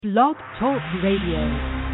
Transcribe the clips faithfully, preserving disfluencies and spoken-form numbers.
Blog Talk Radio.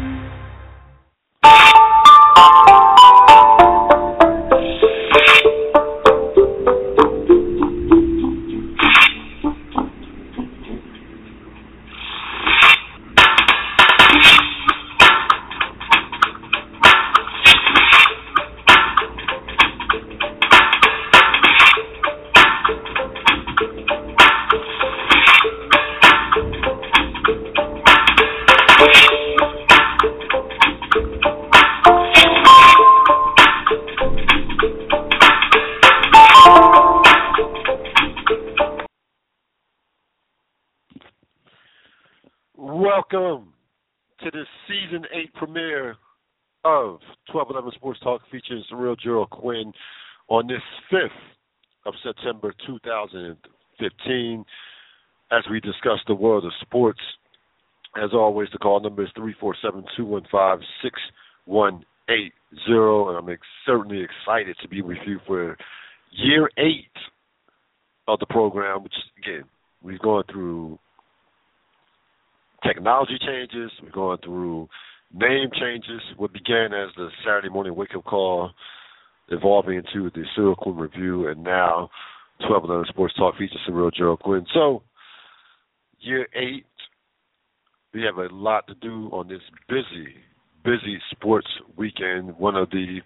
Welcome to the season eight premiere of twelve eleven Sports Talk featuring Surreal Gerald Quinn on this fifth of September two thousand fifteen as we discuss the world of sports. As always, the call number is three four seven, two one five, six one eight zero, and I'm ex- certainly excited to be with you for year eight of the program, which, again, we've gone through technology changes. We're going through name changes. What began as the Saturday morning wake-up call, evolving into the Surreal Quinn Review, and now twelve eleven Sports Talk features Surreal Gerald Quinn. So, year eight, we have a lot to do on this busy, busy sports weekend. One of the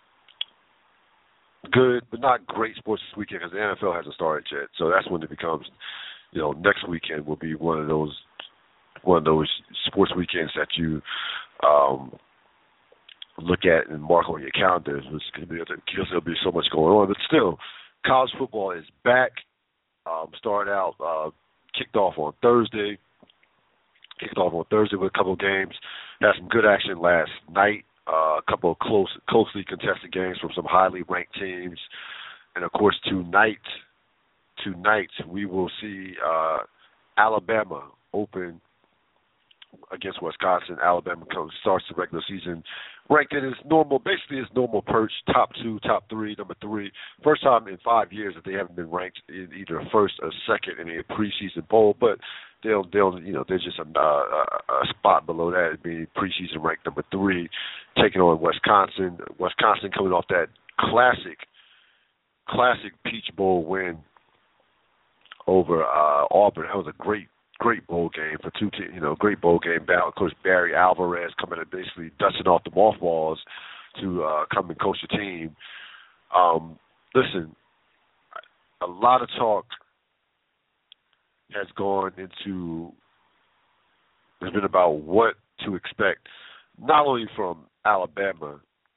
good but not great sports this weekend because the N F L hasn't started yet. So that's when it becomes, you know, next weekend will be one of those one of those sports weekends that you um, look at and mark on your calendars, which can be, because there'll be so much going on. But still, college football is back. Um, started out, uh, kicked off on Thursday. Kicked off on Thursday with a couple of games. Had some good action last night. Uh, a couple of close, closely contested games from some highly ranked teams. And, of course, tonight, tonight we will see uh, Alabama open against Wisconsin. Alabama comes starts the regular season ranked in its normal, basically its normal perch, top two, top three, number three. First time in five years that they haven't been ranked in either first or second in a preseason poll, but they'll, they'll, you know, they're just a, a, a spot below that, being preseason ranked number three, taking on Wisconsin. Wisconsin coming off that classic, classic Peach Bowl win over uh, Auburn. That was a great. Great bowl game for two teams, you know, great bowl game battle. Of course, Barry Alvarez coming and basically dusting off the mothballs to uh, come and coach the team. Um, listen, a lot of talk has gone into, has been about what to expect, not only from Alabama,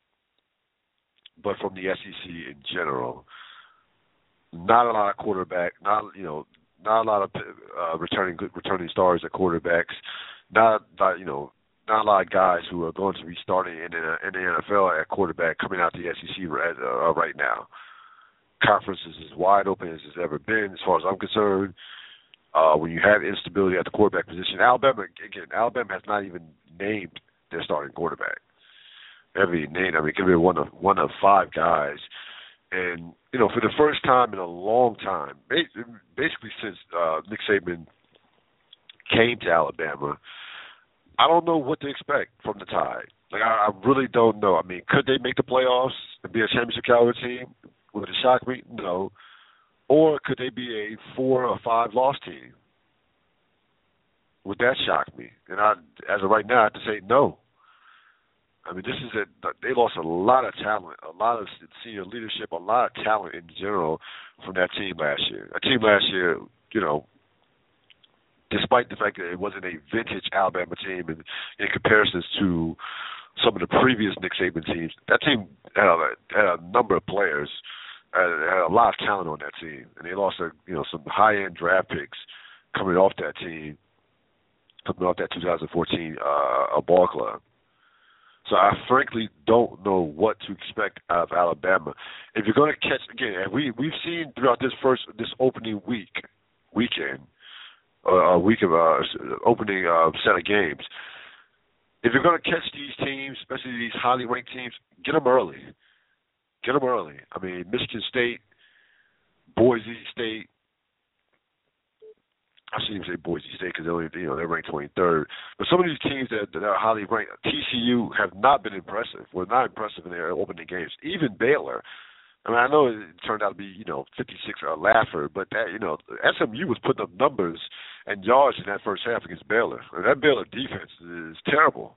but from the S E C in general. Not a lot of quarterback, not, you know, Not a lot of uh, returning good returning stars at quarterbacks. Not, not you know, not a lot of guys who are going to be starting in the, in the N F L at quarterback coming out the S E C right, uh, right now. Conference is as wide open as it's ever been, as far as I'm concerned. Uh, when you have instability at the quarterback position, Alabama again, Alabama has not even named their starting quarterback. Every name, I mean, it could be one of one of five guys. And, you know, for the first time in a long time, basically since uh, Nick Saban came to Alabama, I don't know what to expect from the Tide. Like, I, I really don't know. I mean, could they make the playoffs and be a championship caliber team? Would it shock me? No. Or could they be a four or five loss team? Would that shock me? And I, as of right now, I have to say no. I mean, this is a, they lost a lot of talent, a lot of senior leadership, a lot of talent in general from that team last year. That team last year, you know, despite the fact that it wasn't a vintage Alabama team in, in comparisons to some of the previous Nick Saban teams, that team had a, had a number of players, had, had a lot of talent on that team, and they lost, a, you know, some high-end draft picks coming off that team, coming off that two thousand fourteen uh, ball club. So I frankly don't know what to expect out of Alabama. If you're going to catch again, and we we've seen throughout this first this opening week weekend, uh, a week of uh, opening uh, set of games. If you're going to catch these teams, especially these highly ranked teams, get them early. Get them early. I mean, Michigan State, Boise State, I shouldn't even say Boise State because they're only, you know, they're ranked twenty-third. But some of these teams that, that are highly ranked, T C U have not been impressive. Were not impressive in their opening games. Even Baylor. I mean, I know it turned out to be, you know, fifty-six or a laugher, but that, you know, S M U was putting up numbers and yards in that first half against Baylor. And that Baylor defense is terrible.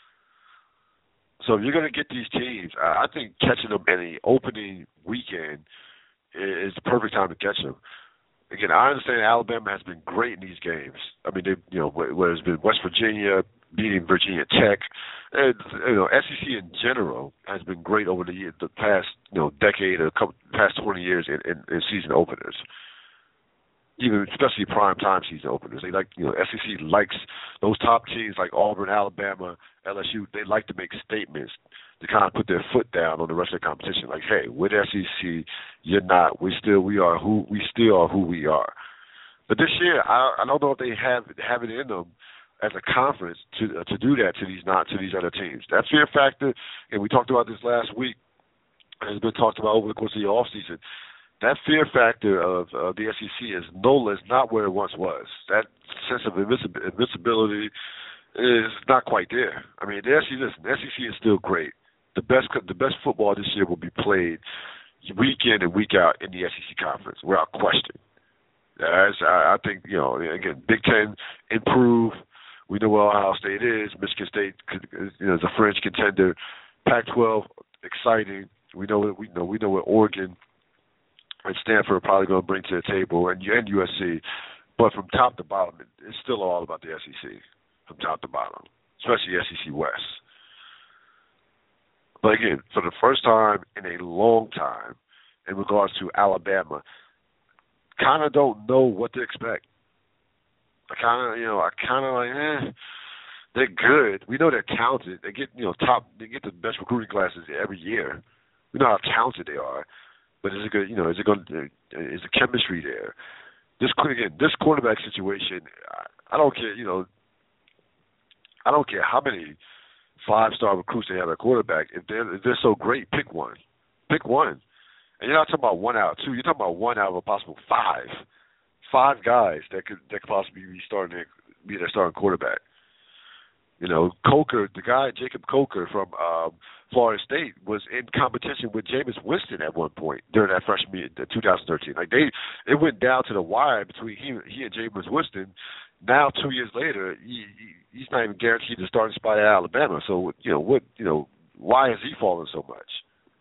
So if you're going to get these teams, I think catching them in the opening weekend is the perfect time to catch them. Again, I understand Alabama has been great in these games. I mean, they, you know, whether it's been West Virginia beating Virginia Tech, and, you know, S E C in general has been great over the year, the past, you know, decade or couple, past twenty years in, in, in season openers. Even especially prime time season openers. They like, you know, S E C likes those top teams like Auburn, Alabama, L S U. They like to make statements to kind of put their foot down on the rest of the competition. Like, hey, with S E C, you're not. We still, we are who we still are who we are. But this year, I, I don't know if they have have it in them as a conference to uh, to do that to these not to these other teams. That fear factor, and we talked about this last week, and it's been talked about over the course of the offseason. That fear factor of uh, the S E C is no is not where it once was. That sense of invincib- invincibility is not quite there. I mean, the S E C, listen, the S E C is still great. The best the best football this year will be played week in and week out in the S E C conference, without question. As I, I think, you know, again, Big Ten improve. We know where Ohio State is. Michigan State, you know, is a fringe contender. Pac twelve, exciting. We know what we know. We know what Oregon and Stanford are probably going to bring to the table, and, and U S C. But from top to bottom, it's still all about the S E C, from top to bottom, especially S E C West. But again, for the first time in a long time, in regards to Alabama, kind of don't know what to expect. I kind of, you know, I kind of like, eh, they're good. We know they're talented. They get, you know, top. They get the best recruiting classes every year. We know how talented they are. But is it good? You know, is it going? Is the chemistry there? This again, this quarterback situation. I don't care. You know, I don't care how many five-star recruits they have at quarterback. If they're if they're so great, pick one. Pick one. And you're not talking about one out of two. You're talking about one out of a possible five. Five guys that could that could possibly be starting their, be their starting quarterback. You know, Coker, the guy Jacob Coker from um, Florida State was in competition with Jameis Winston at one point during that freshman year, twenty thirteen. Like they, it went down to the wire between he, he and Jameis Winston. Now, two years later, he, he, he's not even guaranteed the starting spot at Alabama. So, you know what? You know, why has he fallen so much?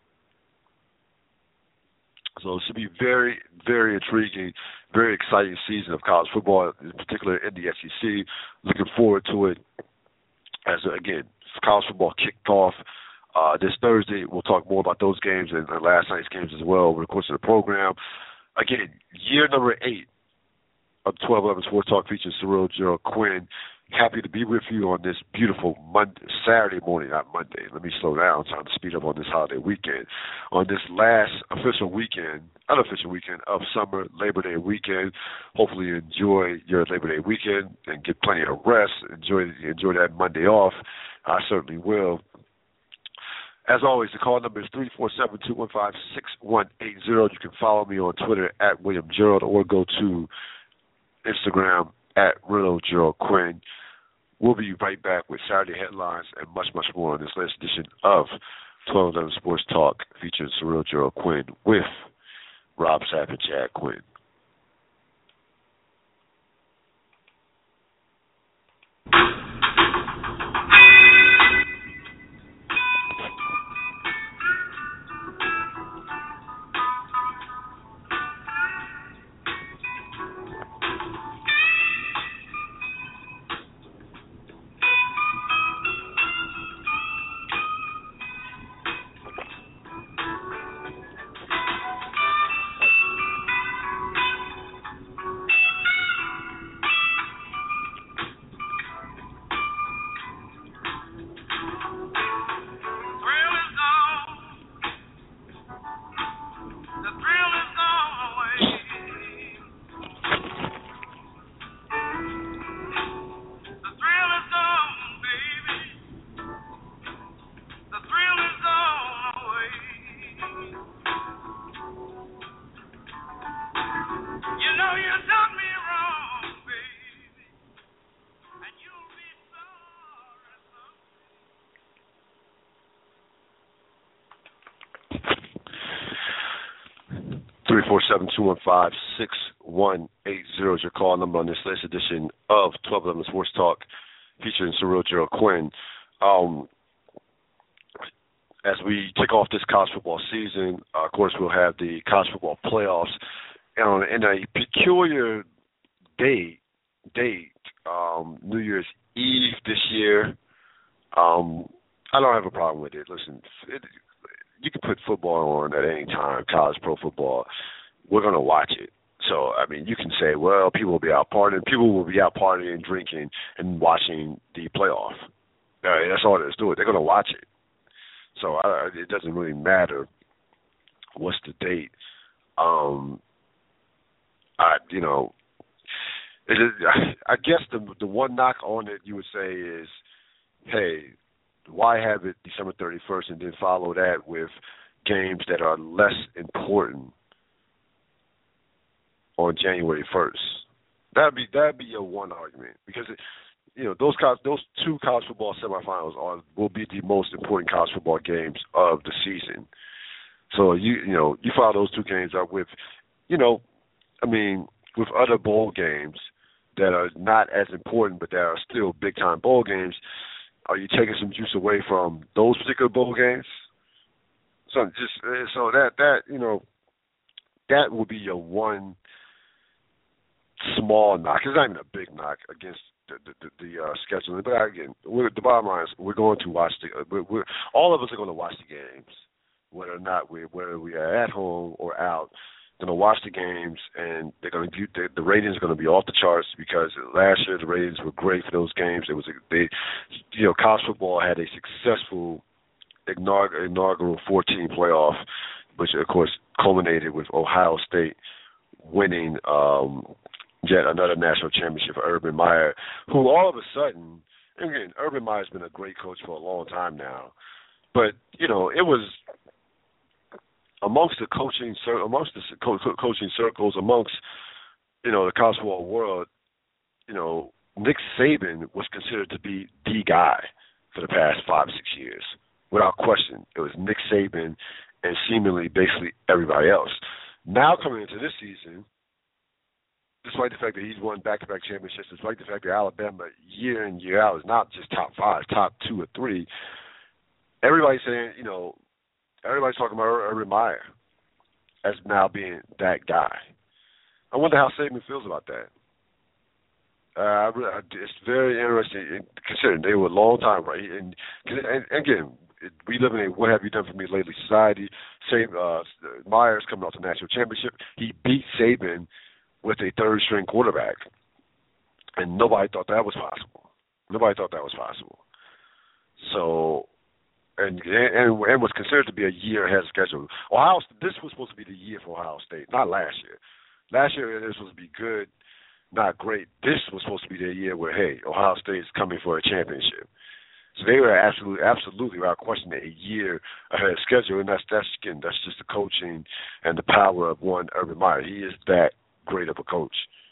So it should be very, very intriguing, very exciting season of college football, in particular in the S E C. Looking forward to it. As again, college football kicked off uh, this Thursday. We'll talk more about those games and, and last night's games as well over the course of the program. Again, year number eight of twelve eleven Sports Talk features Cyril Gerald Quinn. Happy to be with you on this beautiful Monday, Saturday morning, not Monday. Let me slow down. I'm trying to speed up on this holiday weekend. On this last official weekend, unofficial weekend of summer, Labor Day weekend. Hopefully you enjoy your Labor Day weekend and get plenty of rest. Enjoy enjoy that Monday off. I certainly will. As always, the call number is three four seven, two one five, six one eight zero. You can follow me on Twitter at William Gerald or go to Instagram at Riddle Gerald Quinn. We'll be right back with Saturday headlines and much, much more on this latest edition of twelve eleven Sports Talk featuring Cyril Gerald Quinn with Rob Sapp and Chad Quinn. three four seven, two one five, six one eight zero is your call number on this latest edition of twelve eleven Sports Talk, featuring Surreal Gerald Quinn. Um, as we kick off this college football season, uh, of course, we'll have the college football playoffs. And in a peculiar day, date, um, New Year's Eve this year, um, I don't have a problem with it. Listen, it, you can put football on at any time, college pro football. We're going to watch it. So, I mean, you can say, well, people will be out partying. People will be out partying, drinking, and watching the playoff. Uh, that's all there is to it. They're going to watch it. So I, it doesn't really matter what's the date. Um, I, you know, it is, I guess the the one knock on it you would say is, hey, why have it December thirty-first and then follow that with games that are less important on January first? That'd be that'd be your one argument, because it, you know those college, those two college football semifinals are will be the most important college football games of the season. So you you know you follow those two games up with, you know, I mean with other bowl games that are not as important but that are still big time bowl games. Are you taking some juice away from those particular bowl games? So just so that that you know that would be your one small knock. It's not even a big knock against the the, the, the uh, scheduling. But again, we're, the bottom line is we're going to watch the. We're, we're, all of us are going to watch the games, whether or not we whether we are at home or out. Going to watch the games, and they're going to be the, the ratings are going to be off the charts, because last year the ratings were great for those games. It was a, they, you know, college football had a successful inaugural, inaugural four-team playoff, which of course culminated with Ohio State winning um, yet another national championship for Urban Meyer, who all of a sudden, and again, Urban Meyer's been a great coach for a long time now, but you know it was. Amongst the coaching, amongst the co- coaching circles, amongst you know the college football world, you know Nick Saban was considered to be the guy for the past five, six years, without question. It was Nick Saban and seemingly basically everybody else. Now coming into this season, despite the fact that he's won back-to-back championships, despite the fact that Alabama year in year out is not just top five, top two or three, everybody's saying, you know. Everybody's talking about Urban Meyer as now being that guy. I wonder how Saban feels about that. Uh, it's very interesting, considering they were a long time, right? And, and again, we live in a what have you done for me lately society. Same, uh, Meyer's coming off the national championship. He beat Saban with a third-string quarterback, and nobody thought that was possible. Nobody thought that was possible. So. And, and and was considered to be a year ahead of schedule. Ohio, this was supposed to be the year for Ohio State, not last year. Last year it was supposed to be good, not great. This was supposed to be the year where, hey, Ohio State is coming for a championship. So they were absolutely, absolutely, without question, a year ahead of schedule. And that's that's again, that's just the coaching and the power of one Urban Meyer. He is that great of a coach.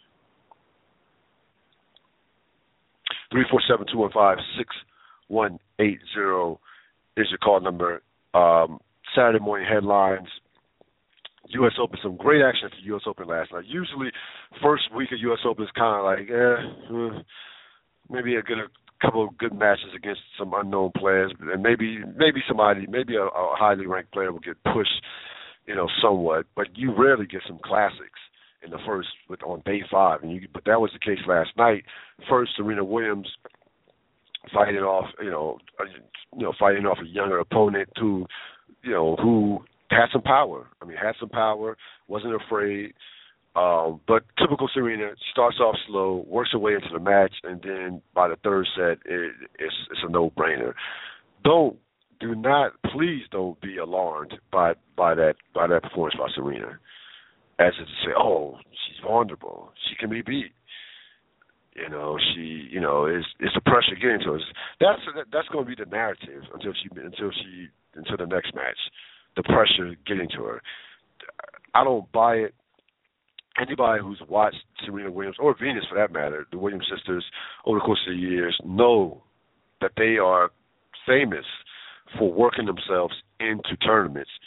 Three four seven two one five six one eight zero. Is your call number. Um, Saturday morning headlines. U S Open, some great action at the U S Open last night. Usually, first week of U S Open is kind of like, eh, maybe a good a couple of good matches against some unknown players, and maybe maybe somebody, maybe a, a highly ranked player will get pushed, you know, somewhat. But you rarely get some classics in the first with on day five, and you, but that was the case last night. First, Serena Williams fighting off, you know, you know, fighting off a younger opponent who, you know, who had some power. I mean, had some power, wasn't afraid. Um, but typical Serena, starts off slow, works her way into the match, and then by the third set, it, it's, it's a no-brainer. Don't, do not, please don't be alarmed by by that by that performance by Serena, as if to say, oh, she's vulnerable, she can be beat. You know, she, you know, is it's the pressure getting to her. That's that's going to be the narrative until she until she until the next match. The pressure getting to her. I don't buy it. Anybody who's watched Serena Williams, or Venus for that matter, the Williams sisters over the course of the years, know that they are famous for working themselves into tournaments.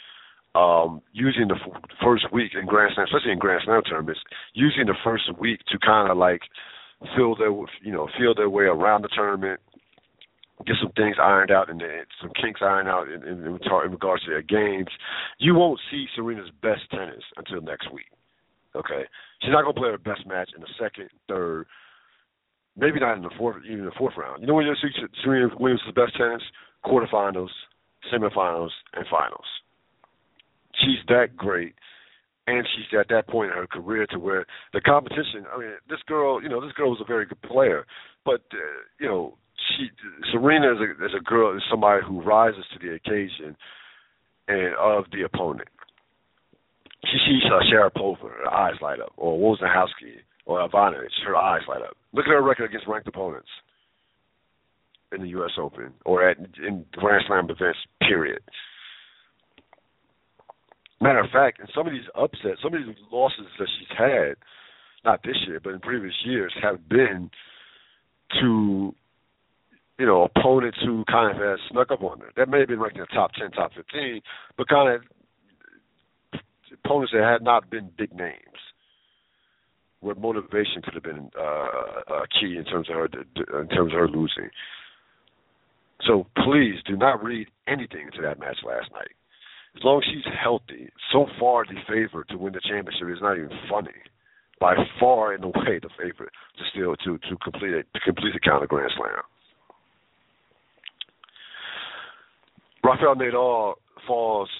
um, using the f- first week in Grand Slam, especially in Grand Slam tournaments, using the first week to kind of like feel their, you know, feel their way around the tournament, get some things ironed out and some kinks ironed out in, in, in regards to their games. You won't see Serena's best tennis until next week. Okay, she's not gonna play her best match in the second, third, maybe not in the fourth, even the fourth round. You know when you see Serena Williams' best tennis? Quarterfinals, semifinals, and finals. She's that great, and she's at that point in her career to where the competition. I mean, this girl, you know, this girl was a very good player, but uh, you know, she Serena is a, is a girl, is somebody who rises to the occasion and of the opponent. She sees uh, Sharapova, her eyes light up, or Wozniacki, or Ivanovic, her eyes light up. Look at her record against ranked opponents in the U S Open or at in Grand Slam events, period. Matter of fact, in some of these upsets, some of these losses that she's had, not this year, but in previous years, have been to, you know, opponents who kind of have snuck up on her. That may have been ranked in the top ten, top fifteen, but kind of opponents that had not been big names, where motivation could have been uh, uh, key in terms of her in terms of her losing. So please do not read anything into that match last night. As long as she's healthy, so far the favorite to win the championship is not even funny. By far and away the favorite to still to to complete it to complete the Counter Grand Slam. Rafael Nadal falls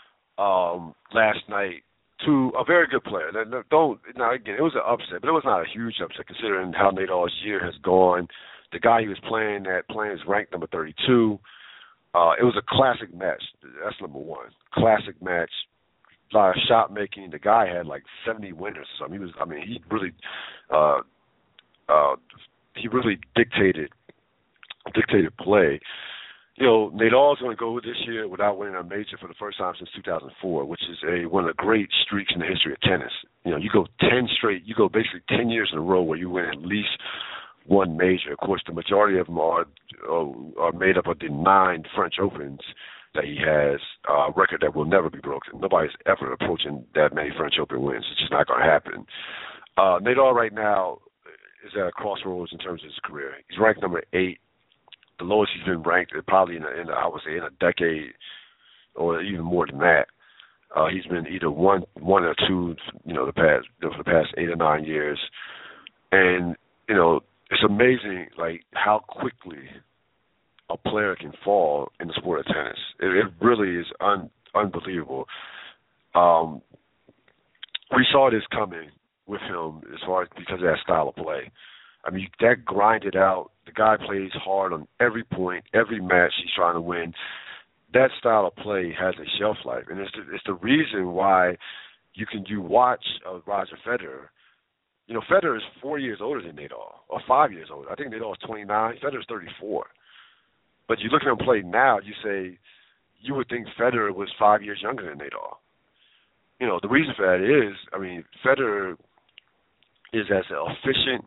um, last night to a very good player. Now, don't now again, it was an upset, but it was not a huge upset considering how Nadal's year has gone. The guy he was playing at playing is ranked number thirty-two. Uh, it was a classic match. That's number one. Classic match. A lot of shot making. The guy had like seventy winners or something. He was. I mean, he really, uh, uh, he really dictated dictated play. You know, Nadal's going to go this year without winning a major for the first time since two thousand four, which is a one of the great streaks in the history of tennis. You know, you go ten straight, you go basically ten years in a row where you win at least one major. Of course, the majority of them are are made up of the nine French Opens that he has, a uh, record that will never be broken. Nobody's ever approaching that many French Open wins. It's just not going to happen. Uh, Nadal right now is at a crossroads in terms of his career. He's ranked number eight. The lowest he's been ranked probably in, a, in a, I would say, in a decade or even more than that. Uh, he's been either one, one or two, you know, the past for the past eight or nine years, and you know, it's amazing like how quickly a player can fall in the sport of tennis. It, it really is un, unbelievable. Um, we saw this coming with him as far as because of that style of play. I mean, that grinded out. The guy plays hard on every point, every match he's trying to win. That style of play has a shelf life, and it's the, it's the reason why you can do watch of Roger Federer. You know, Federer is four years older than Nadal, or five years older. I think Nadal is twenty-nine. Federer is thirty-four. But you look at him play now, you say, you would think Federer was five years younger than Nadal. You know, the reason for that is, I mean, Federer is as efficient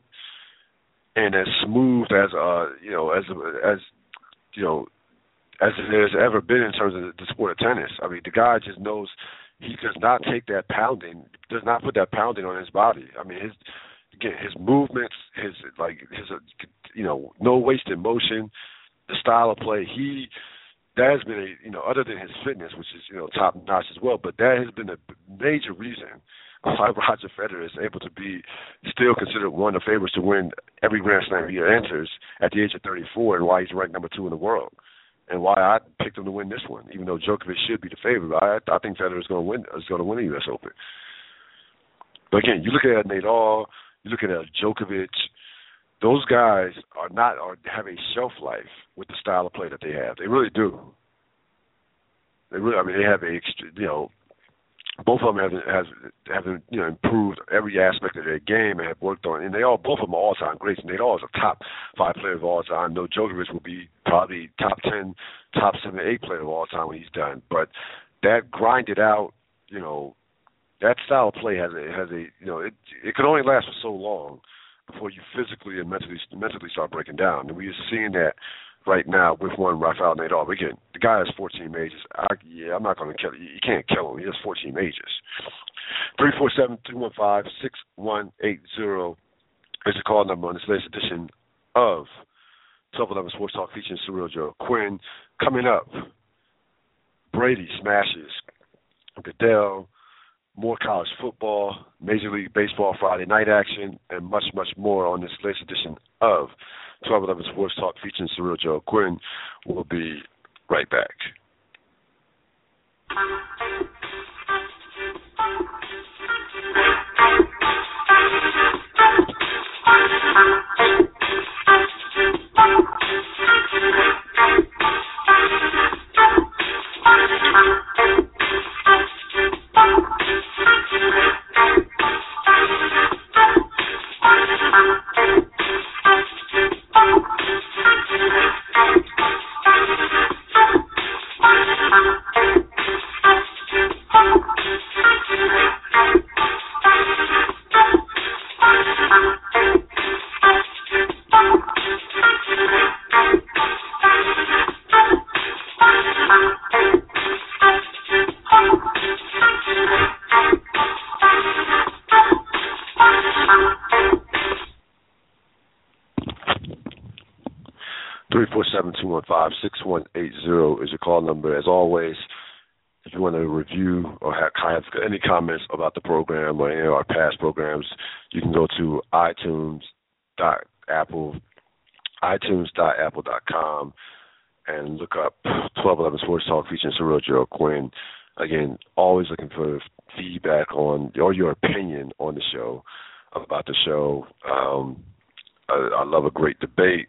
and as smooth as, uh, you know, as, as, you know, as it has ever been in terms of the sport of tennis. I mean, the guy just knows he does not take that pounding, does not put that pounding on his body. I mean, his, again, his movements, his, like, his, you know, no wasted motion, the style of play, he, that has been a, you know, other than his fitness, which is, you know, top notch as well, but that has been a major reason why Roger Federer is able to be still considered one of the favorites to win every Grand Slam he enters at the age of thirty-four, and why he's ranked number two in the world, and why I picked him to win this one, even though Djokovic should be the favorite. I, I think Federer is going to win. Is going to win the U S Open. But again, you look at Nadal, you look at Djokovic. Those guys are not or have a shelf life with the style of play that they have. They really do. They really, I mean, they have a, you know, both of them have have, have you know improved every aspect of their game and have worked on, and they all both of them are all time greats. And Nadal is a top five player of all time. No, Djokovic will be probably top ten, top seven, eight player of all time when he's done. But that grinded out, you know, that style of play has a has a you know it it can only last for so long before you physically and mentally mentally start breaking down. And we are seeing that right now with one Rafael Nadal. Again, the guy has fourteen majors. I, yeah, I'm not going to kill him. You can't kill him. He has fourteen majors. three four seven, two one five, six one eight zero is the call number on this latest edition of twelve eleven Sports Talk featuring Surreal Joe Quinn. Coming up, Brady smashes Goodell, more college football, Major League Baseball Friday night action, and much, much more on this latest edition of twelve eleven Sports Talk featuring Surreal Joe Quinn. We'll be right back. three four seven, two one five, six one eight zero is your call number. As always, if you want to review or have, have any comments about the program or any of our past programs, you can go to iTunes dot apple, iTunes dot apple dot com and look up twelve eleven Sports Talk featuring Surreal Joe Quinn. Again, always looking for feedback on or your opinion on the show, about the show. Um, I, I love a great debate.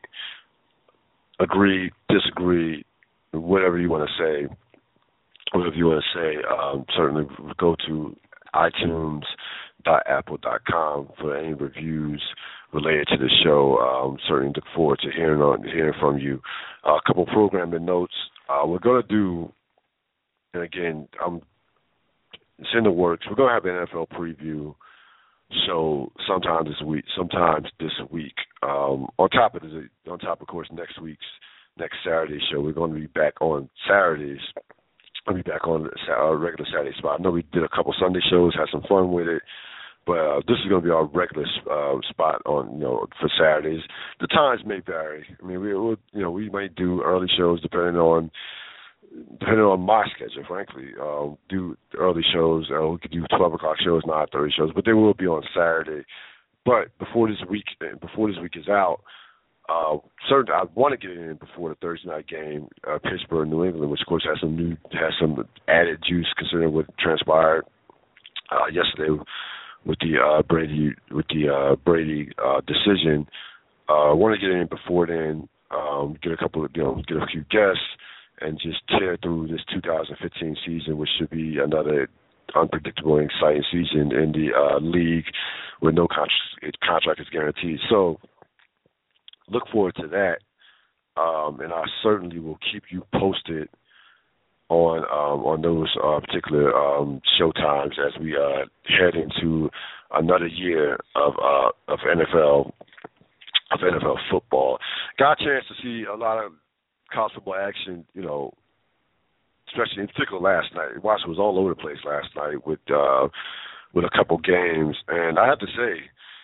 Agree, disagree, whatever you want to say, whatever you want to say, um, certainly go to iTunes dot apple dot com for any reviews related to the show. Um, certainly look forward to hearing on hearing from you. Uh, a couple programming notes. Uh, we're going to do, and again, I'm, it's in the works. We're going to have an N F L preview show sometime this week. Sometimes this week. Um, on top of the, on top of course next week's next Saturday show, we're going to be back on Saturdays. I'll be back on our regular Saturday spot. I know we did a couple Sunday shows, had some fun with it, but uh, this is going to be our regular uh, spot on you know for Saturdays. The times may vary. I mean, we we'll, you know we might do early shows depending on. Depending on my schedule, frankly, uh, do early shows. Uh, we could do twelve o'clock shows, nine thirty shows, but they will be on Saturday. But before this week, before this week is out, uh, certain I want to get it in before the Thursday night game, uh, Pittsburgh, New England, which of course has some new, has some added juice considering what transpired uh, yesterday with the uh, Brady with the uh, Brady uh, decision. I uh, want to get it in before then. Um, get a couple of you know, get a few guests. And just tear through this two thousand fifteen season, which should be another unpredictable and exciting season in the uh, league where no contract, contract is guaranteed. So look forward to that. Um, and I certainly will keep you posted on um, on those uh, particular um, show times as we uh, head into another year of uh, of N F L of N F L football. Got a chance to see a lot of college football action, you know, especially in particular last night. Washington was all over the place last night with uh, with a couple games, and I have to say,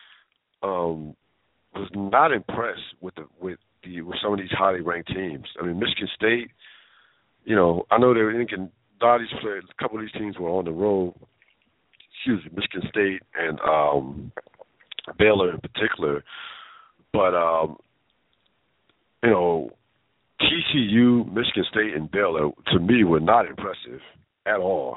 um, was not impressed with the with the with some of these highly ranked teams. I mean, Michigan State, you know, I know they were thinking a lot of these players, a couple of these teams were on the road. Excuse me, Michigan State and um, Baylor in particular, but um, you know. T C U, Michigan State, and Baylor, to me, were not impressive at all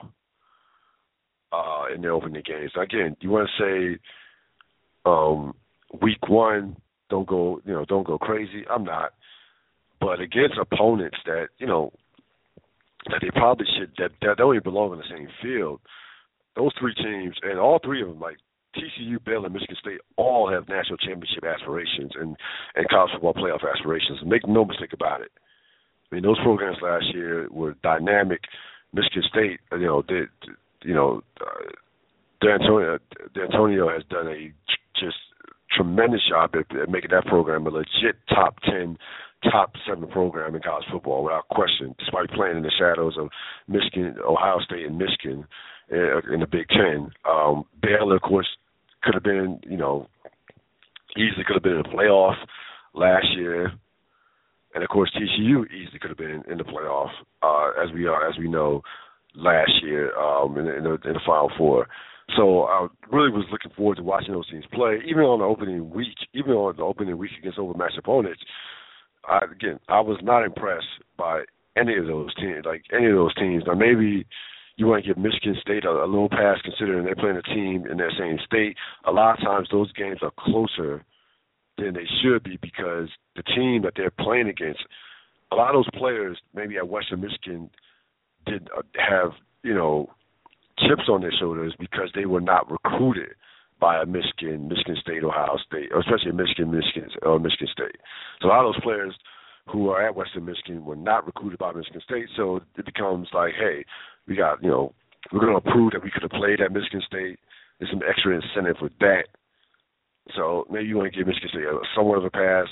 uh, in their opening games. Again, you want to say um, week one, don't go, you know, don't go crazy. I'm not, but against opponents that you know that they probably should that, that don't even belong on the same field. Those three teams, and all three of them, like T C U, Baylor, and Michigan State, all have national championship aspirations and, and college football playoff aspirations. Make no mistake about it. I mean, those programs last year were dynamic. Michigan State, you know, did, you know, uh, D'Antonio, D'Antonio has done a just tremendous job at, at making that program a legit top ten top seven program in college football without question, despite playing in the shadows of Michigan, Ohio State, and Michigan in the Big Ten. Um, Baylor, of course, could have been, you know, easily could have been in the playoff last year. And, of course, T C U easily could have been in the playoff, uh, as we are, as we know, last year um, in, the, in, the, in the Final Four. So I really was looking forward to watching those teams play, even on the opening week, even on the opening week against overmatched opponents. I, again, I was not impressed by any of those teams, like any of those teams. Now, maybe you want to give Michigan State a, a little pass considering they're playing a team in that same state. A lot of times those games are closer than they should be because the team that they're playing against, a lot of those players maybe at Western Michigan did uh, have, you know, chips on their shoulders because they were not recruited by a Michigan, Michigan State, Ohio State, or especially Michigan, Michigan, or Michigan State. So a lot of those players who are at Western Michigan were not recruited by Michigan State. So it becomes like, hey, we got, you know, we're going to prove that we could have played at Michigan State. There's some extra incentive with that. So maybe you want to give Michigan State a, somewhat of a pass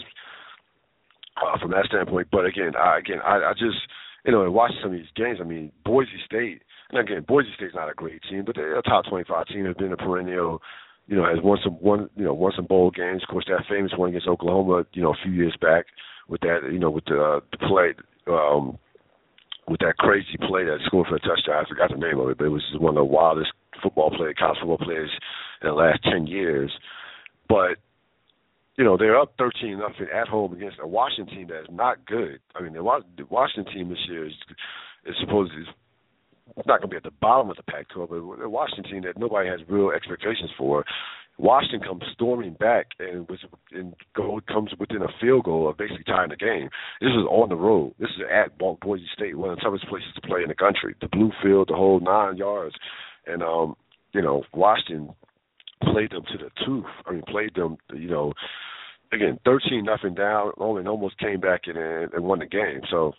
uh, from that standpoint. But again, I, again, I, I just, you know, in watching some of these games, I mean, Boise State. And again, Boise State's not a great team, but they're a top twenty-five team. Has been a perennial, you know, has won some one, you know, won some bowl games. Of course, that famous one against Oklahoma, you know, a few years back with that, you know, with the, uh, the play, um, with that crazy play that scored for a touchdown. I forgot the name of it, but it was one of the wildest football players, college football players in the last ten years. But you know, they're up thirteen nothing at home against a Washington team that is not good. I mean, the Washington team this year is, is supposed to is not going to be at the bottom of the Pac twelve, but a Washington team that nobody has real expectations for. Washington comes storming back and, was, and go, comes within a field goal of basically tying the game. This is on the road. This is at Boise State, one of the toughest places to play in the country. The blue field, the whole nine yards. And, um, you know, Washington played them to the tooth. I mean, played them, you know, again, thirteen nothing down, only and almost came back in and, and won the game. So,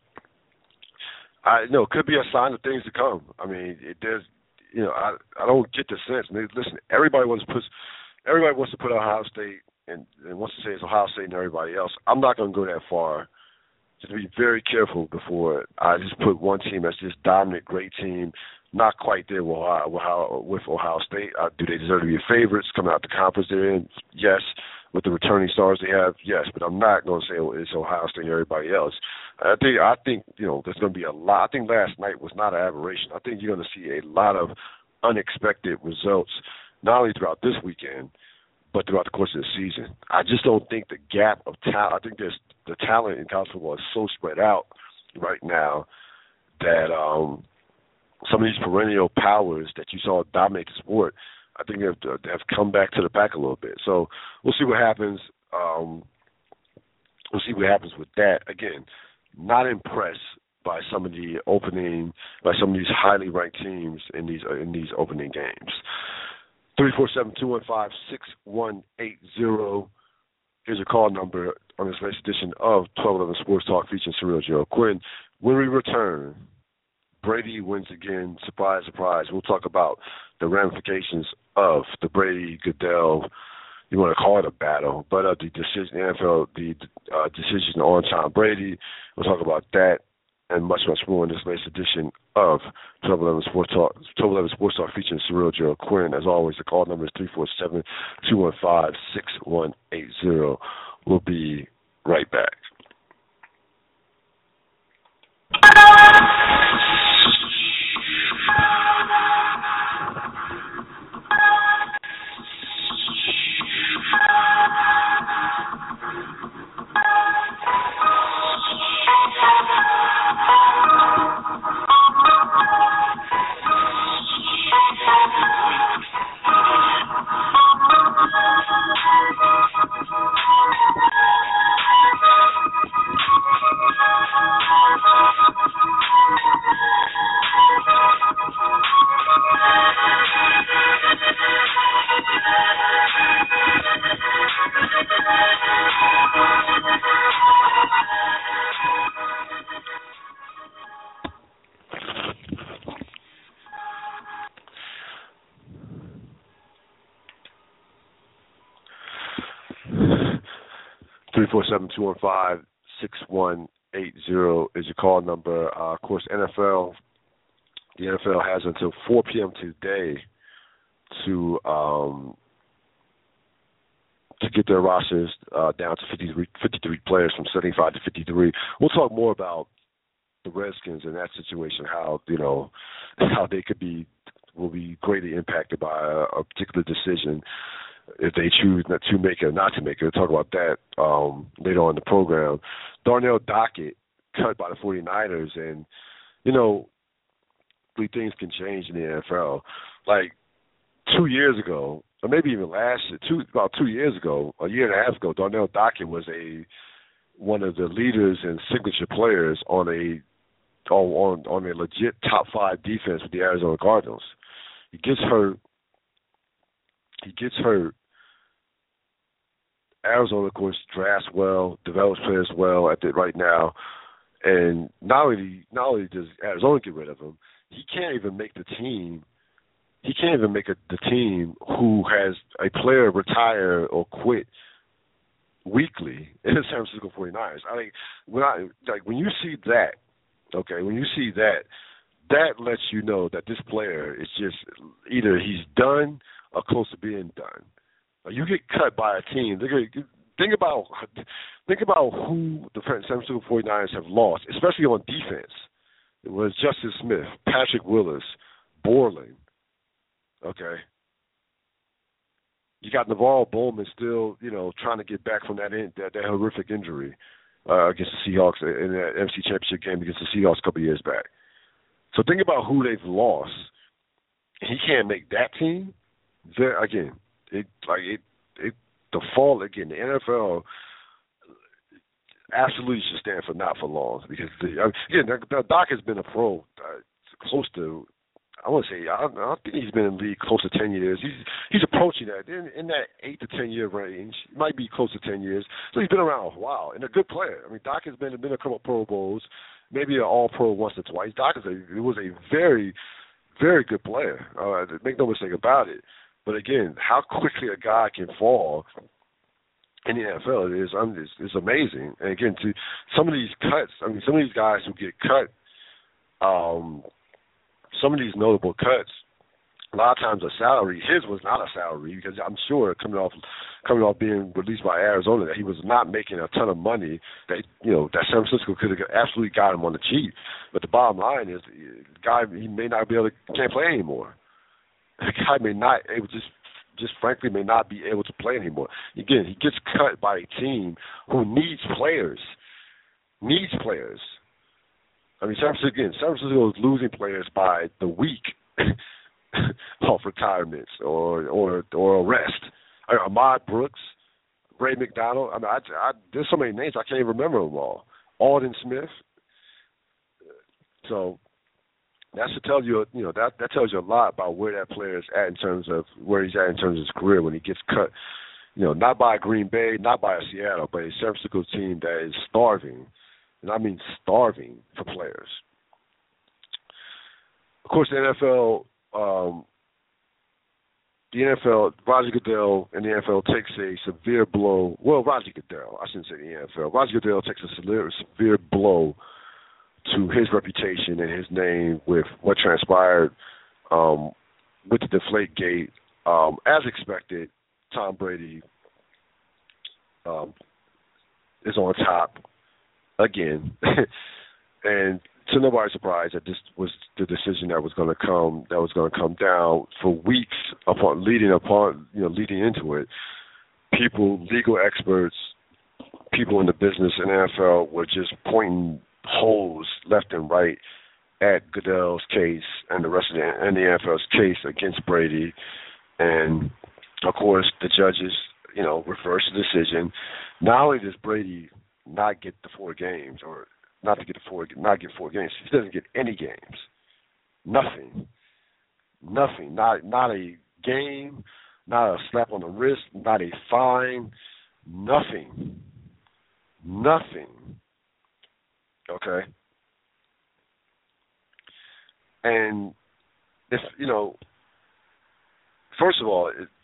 I know it could be a sign of things to come. I mean, it, there's, you know, I I don't get the sense. I mean, listen, everybody wants to put everybody wants to put Ohio State and, and wants to say it's Ohio State and everybody else. I'm not going to go that far. Just be very careful before I just put one team as this dominant, great team, not quite there with Ohio, with Ohio State. Uh, do they deserve to be favorites coming out the conference they're in? Yes. With the returning stars they have, yes, but I'm not going to say it's Ohio State and everybody else. I think, I think, you know, there's going to be a lot. I think last night was not an aberration. I think you're going to see a lot of unexpected results, not only throughout this weekend, but throughout the course of the season. I just don't think the gap of talent. I think there's the talent in college football is so spread out right now that um, some of these perennial powers that you saw dominate the sport, I think they've, they've come back to the pack a little bit. So we'll see what happens. Um, we'll see what happens with that. Again, not impressed by some of the opening, by some of these highly ranked teams in these uh, in these opening games. three four seven, two one five, six one eight zero is your call number on this latest edition of twelve eleven Sports Talk featuring Surreal Joe Quinn. When we return, Brady wins again. Surprise, surprise. We'll talk about the ramifications of the Brady-Goodell, you want to call it a battle, but uh, the decision, the N F L, the uh, decision on Tom Brady. We'll talk about that and much, much more in this latest edition of twelve eleven Sports Talk, twelve eleven Sports Talk featuring Surreal Joe Quinn. As always, the call number is three four seven, two one five, six one eight zero. We'll be right back. three four seven, two one five, six one eight zero is your call number. Uh, of course, N F L, the N F L has until four p.m. today to um, to get their rosters uh, down to fifty-three, fifty-three players from seventy-five to fifty-three. We'll talk more about the Redskins in that situation, how, you know, how they could be, will be greatly impacted by a, a particular decision if they choose not to make it or not to make it. We'll talk about that um, later on in the program. Darnell Dockett cut by the 49ers, and, you know, things can change in the N F L. Like two years ago, or maybe even last year, two, about two years ago, a year and a half ago, Darnell Dockett was a one of the leaders and signature players on a on on a legit top five defense with the Arizona Cardinals. He gets hurt. He gets hurt. Arizona, of course, drafts well, develops players well at the right now, and not only not only does Arizona get rid of him, he can't even make the team. He can't even make a, the team who has a player retire or quit weekly in the San Francisco 49ers. I think when I like when you see that, okay, when you see that, that lets you know that this player is just either he's done or close to being done. You get cut by a team. Think about think about who the San Francisco 49ers have lost, especially on defense. It was Justice Smith, Patrick Willis, Borland. Okay. You got Navarro Bowman still, you know, trying to get back from that in, that, that horrific injury uh, against the Seahawks in that N F C Championship game against the Seahawks a couple of years back. So think about who they've lost. He can't make that team. There again, it like it it the fall again. The N F L absolutely should stand for not for long because the, again, the, the Doc has been a pro uh, close to. I want to say I, I think he's been in the league close to ten years. He's he's approaching that in, in that eight to ten year range. He might be close to ten years. So he's been around a while and a good player. I mean, Doc has been been a couple of Pro Bowls, maybe an All Pro once or twice. Doc is a it was a very very good player. Uh, make no mistake about it. But again, how quickly a guy can fall in the N F L is is, is amazing. And again, to some of these cuts, I mean, some of these guys who get cut. Um, Some of these notable cuts, a lot of times a salary. His was not a salary because I'm sure coming off coming off being released by Arizona that he was not making a ton of money. That you know that San Francisco could have absolutely got him on the cheap. But the bottom line is, the guy he may not be able to can't play anymore. The guy may not able just just frankly may not be able to play anymore. Again, he gets cut by a team who needs players, needs players. I mean, San Francisco, again, San Francisco is losing players by the week off retirements or or or arrest. I mean, Ahmad Brooks, Ray McDonald. I mean, I, I, there's so many names I can't even remember them all. Alden Smith. So that should tell you, you know, that that tells you a lot about where that player is at in terms of where he's at in terms of his career when he gets cut. You know, not by Green Bay, not by a Seattle, but a San Francisco team that is starving. And I mean starving for players. Of course, the N F L, um, the N F L, Roger Goodell and the N F L takes a severe blow. Well, Roger Goodell, I shouldn't say the N F L. Roger Goodell takes a severe, severe blow to his reputation and his name with what transpired um, with the Deflategate. Um, as expected, Tom Brady um, is on top. Again, and to nobody's surprise that this was the decision that was going to come that was going to come down for weeks upon leading upon you know leading into it. People, legal experts, people in the business in the N F L were just pointing holes left and right at Goodell's case and the rest of the and the N F L's case against Brady, and of course the judges you know reversed the decision. Not only does Brady not get the four games, or not to get the four, not get four games. He doesn't get any games. Nothing. Nothing. Not not a game. Not a slap on the wrist. Not a fine. Nothing. Nothing. Okay. And if you know, first of all, it,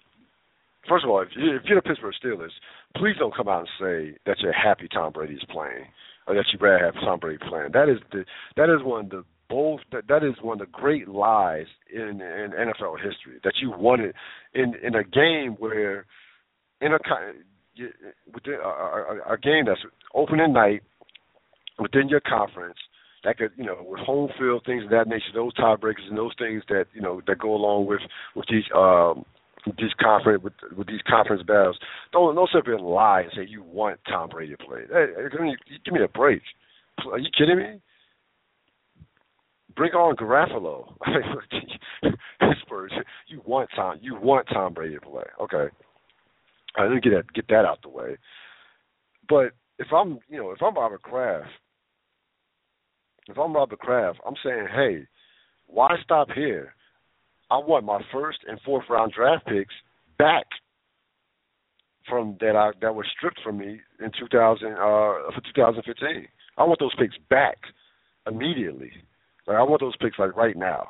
First of all, if you're the Pittsburgh Steelers, please don't come out and say that you're happy Tom Brady is playing. or that you'd rather have Tom Brady playing. That is the that is one of the bold that, that is one of the great lies in, in N F L history, that you wanted in, in a game where in a within a, a, a game that's opening night within your conference. That could, you know, with home field, things of that nature, those tiebreakers and those things that, you know, that go along with with these um, these conference with, with these conference battles. Don't don't sit there and lie and say you want Tom Brady to play. Hey, give me, give me a break. Are you kidding me? Bring on Garafolo. Spurs. You want Tom. You want Tom Brady to play. Okay. I didn't get that get that out the way. But if I'm, you know, if I'm Robert Kraft. If I'm Robert Kraft, I'm saying, hey, why stop here? I want my first and fourth round draft picks back from that I, that were stripped from me in two thousand uh, for two thousand fifteen. I want those picks back immediately. Like, I want those picks like right now.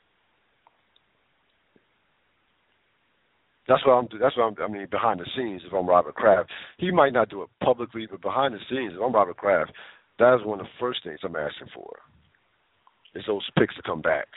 That's what I'm. That's what I'm. I mean, behind the scenes, if I'm Robert Kraft, he might not do it publicly, but behind the scenes, if I'm Robert Kraft, that is one of the first things I'm asking for, is those picks to come back.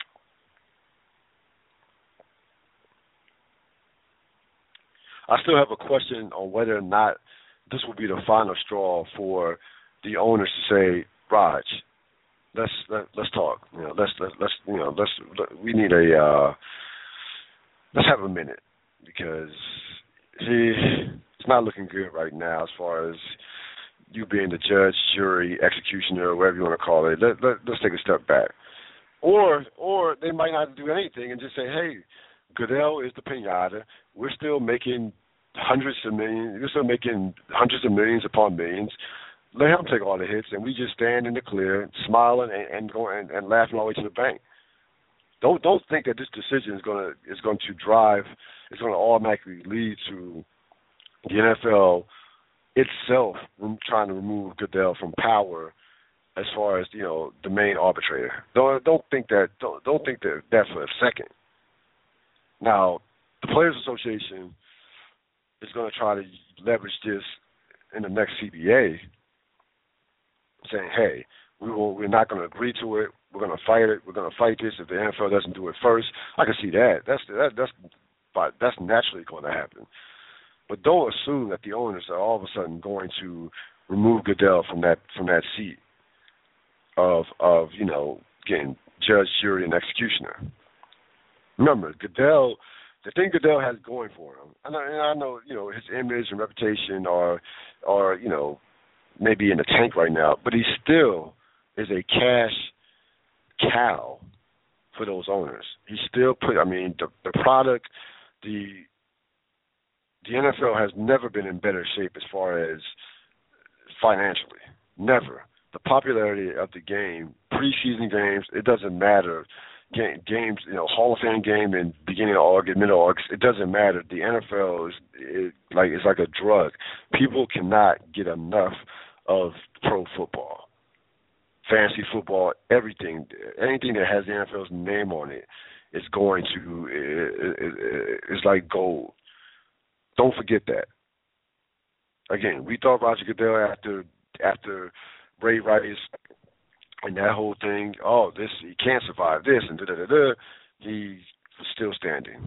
I still have a question on whether or not this will be the final straw for the owners to say, Raj, let's let, let's talk. You know, let's let, let's you know let's let, we need a uh, let's have a minute, because he it's not looking good right now as far as you being the judge, jury, executioner, whatever you want to call it. Let, let, let's take a step back. Or or they might not do anything and just say, hey, Goodell is the pinata. We're still making hundreds of millions. We're still making hundreds of millions upon millions. Let him take all the hits, and we just stand in the clear, smiling and, and going and, and laughing all the way to the bank. Don't don't think that this decision is going to is going to drive. It's going to automatically lead to the N F L itself trying to remove Goodell from power as far as, you know, the main arbitrator. Don't don't think that don't don't think that that for a second. Now, the Players Association is going to try to leverage this in the next C B A, saying, "Hey, we will, we're not going to agree to it. We're going to fight it. We're going to fight this if the N F L doesn't do it first." I can see that. That's that, that's that's naturally going to happen. But don't assume that the owners are all of a sudden going to remove Goodell from that from that seat of of you know getting judge, jury, and executioner. Remember, Goodell, the thing Goodell has going for him, and I, and I know you know his image and reputation are are you know maybe in the tank right now, but he still is a cash cow for those owners. He still put. I mean, the the product, the The N F L has never been in better shape as far as financially. Never. The popularity of the game, preseason games, it doesn't matter. Game, games, you know, Hall of Fame game in beginning of August, middle of August, it doesn't matter. The N F L is it, like it's like a drug. People cannot get enough of pro football, fantasy football, everything, anything that has the N F L's name on it is going to. It, it, it, it's like gold. Don't forget that. Again, we thought Roger Goodell after after Ray Rice and that whole thing, oh, this he can't survive this and da da da da. He's still standing.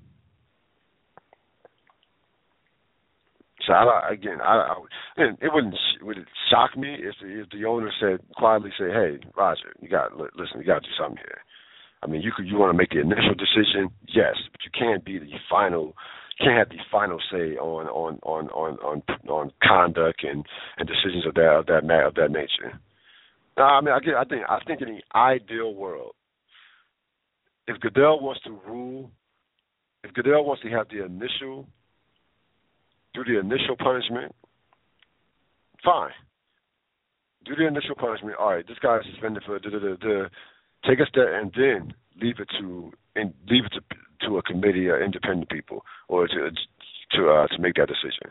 So I, again, I, I and it wouldn't would it shock me if the, if the owner said quietly say, hey, Roger, you got listen, you got to do something here. I mean, you could you want to make the initial decision, yes, but you can't be the final. Can't have the final say on on on on on, on conduct and, and decisions of that of that of that nature. No, I mean, I get. I think. I think in the ideal world, if Goodell wants to rule, if Goodell wants to have the initial, do the initial punishment, fine. Do the initial punishment. All right, this guy is suspended for da da da da. Take a step and then leave it to and leave it to. to a committee of independent people, or to to uh, to make that decision.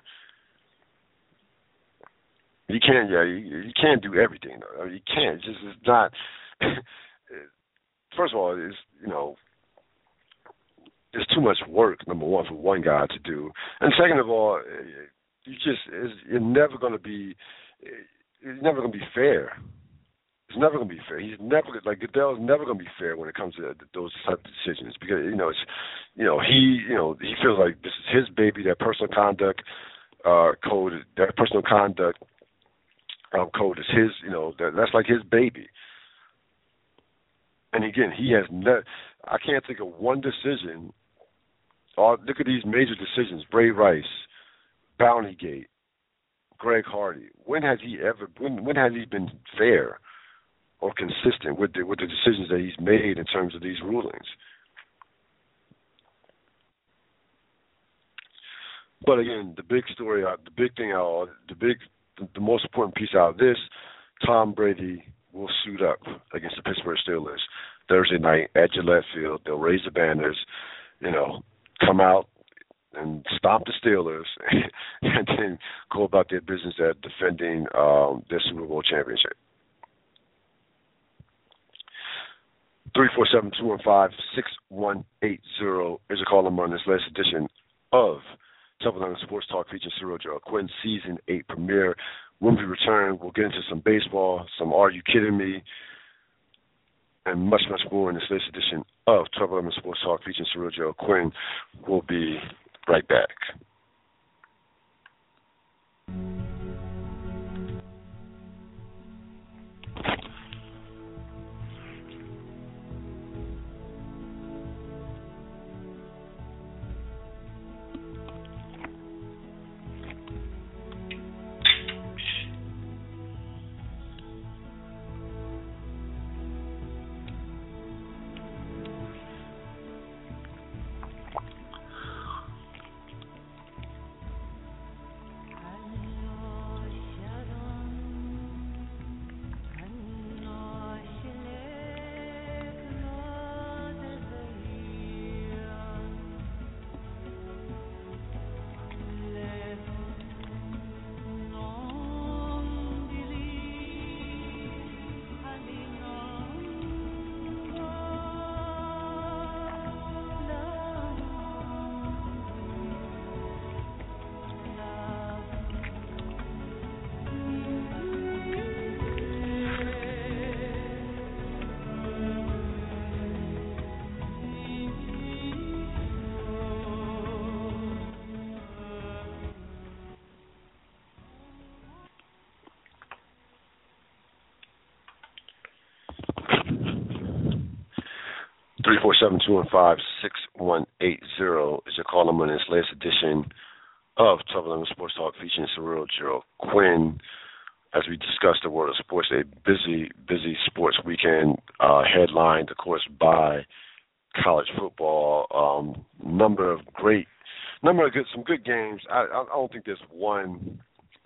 You can't, yeah, you, you can't do everything. Though. I mean, you can't. It's just it's not. First of all, it's you know, it's too much work. Number one, for one guy to do, and second of all, you just it's, you're never going to be. it's never going to be fair. It's never going to be fair. He's never like Goodell's never going to be fair when it comes to those type of decisions because you know it's you know he you know he feels like this is his baby. That personal conduct uh, code, that personal conduct um, code is his. You know that, that's like his baby. And again, he has ne- I can't think of one decision. Oh, look at these major decisions: Bray Rice, Bountygate, Greg Hardy. When has he ever? When when has he been fair or consistent with the with the decisions that he's made in terms of these rulings? But again, the big story, the big thing out, the big, the most important piece out of this, Tom Brady will suit up against the Pittsburgh Steelers Thursday night at Gillette Field. They'll raise the banners, you know, come out and stop the Steelers, and then go about their business at defending um, their Super Bowl championship. three four seven, two one five, six one eight zero is a call number on this latest edition of Temple Down Sports Talk featuring Cyril Gerald Quinn Season eight premiere. When we return, we'll get into some baseball, some Are You Kidding Me, and much, much more in this latest edition of Trouble Eleven Sports Talk featuring Cyril Gerald Quinn. We'll be right back. three four seven, two one five, six one eight zero is your call number in this latest edition of Trouble Eleven Sports Talk featuring Cyril Gerald Quinn. As we discuss the world of sports, a busy, busy sports weekend uh, headlined, of course, by college football. Um, number of great, number of good, some good games. I, I don't think there's one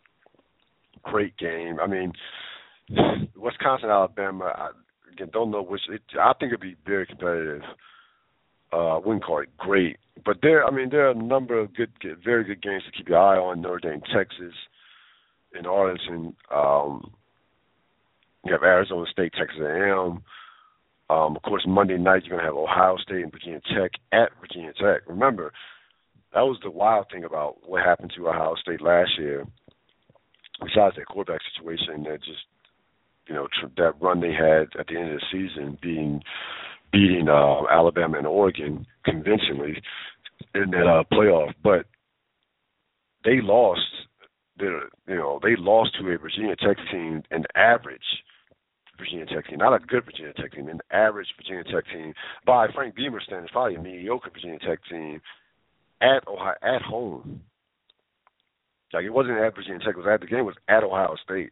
great game. I mean, Wisconsin, Alabama. I, Again, don't know which. It, I think it'd be very competitive. Uh, wouldn't call it great, but there. I mean, there are a number of good, very good games to keep your eye on. Notre Dame, Texas, in Arlington. Um, you have Arizona State, Texas A and M. Um, of course, Monday night you're going to have Ohio State and Virginia Tech at Virginia Tech. Remember, that was the wild thing about what happened to Ohio State last year. Besides that quarterback situation, that just You know, tr- that run they had at the end of the season, being beating uh, Alabama and Oregon convincingly in that uh, playoff, but they lost. Their, you know, they lost to a Virginia Tech team, an average Virginia Tech team, not a good Virginia Tech team, an average Virginia Tech team by Frank Beamer standards, probably a mediocre Virginia Tech team at Ohio, at home. Like it wasn't at Virginia Tech; it was at the game was at Ohio State.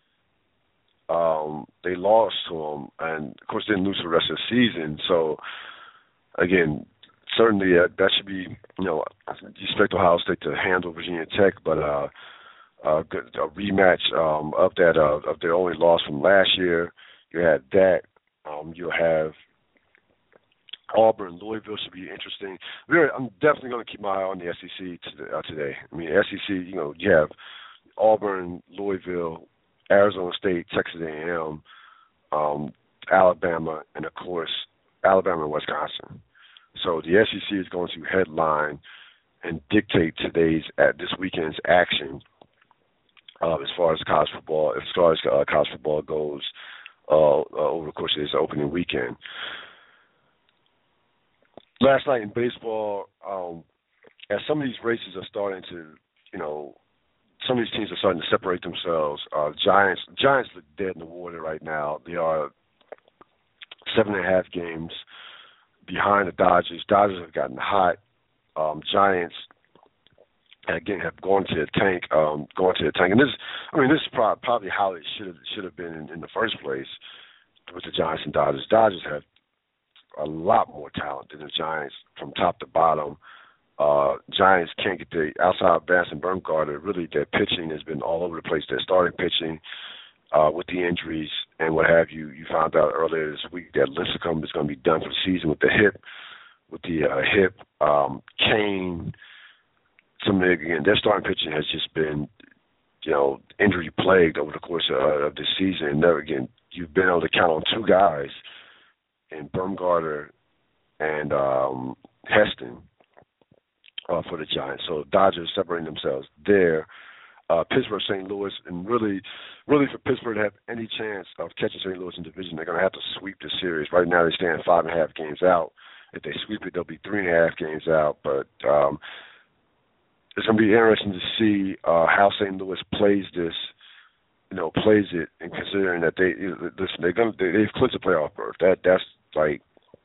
Um, they lost to them, and of course didn't lose for the rest of the season. So, again, certainly uh, that should be, you know, you expect Ohio State to handle Virginia Tech, but uh, uh, a rematch um, of that uh, of their only loss from last year. You had that. Um, you'll have Auburn, Louisville should be interesting. We're, I'm definitely going to keep my eye on the S E C to, uh, today. I mean, S E C, you know, you have Auburn, Louisville, Arizona State, Texas A and M, um, Alabama, and, of course, Alabama and Wisconsin. So the S E C is going to headline and dictate today's, at this weekend's action. um, as far as college football, as far as uh, college football goes uh, uh, over the course of this opening weekend. Last night in baseball, um, as some of these races are starting to, you know, some of these teams are starting to separate themselves. Uh, Giants, Giants look dead in the water right now. They are seven and a half games behind the Dodgers. Dodgers have gotten hot. Um, Giants again have gone to the tank, um, going to the tank, and this, I mean, this is probably, probably how it should have should have been in, in the first place with the Giants and Dodgers. Dodgers have a lot more talent than the Giants from top to bottom. Uh, Giants can't get the outside of Bass and Bumgarner. Really, their pitching has been all over the place. Their starting pitching uh, with the injuries and what have you. You found out earlier this week that Lincecum is going to be done for the season with the hip. With the uh, hip, um, Kane. Some again, their starting pitching has just been, you know, injury plagued over the course of, uh, of this season. And never again, you've been able to count on two guys in Bumgarner and um, Heston uh, for the Giants. So Dodgers separating themselves there. Uh, Pittsburgh, Saint Louis, and really, really for Pittsburgh to have any chance of catching Saint Louis in division, they're going to have to sweep the series. Right now, they stand five and a half games out. If they sweep it, they'll be three and a half games out. But um, it's going to be interesting to see uh, how Saint Louis plays this, you know, plays it, and considering that they listen, they're going to they've clinched the playoff berth. That that's like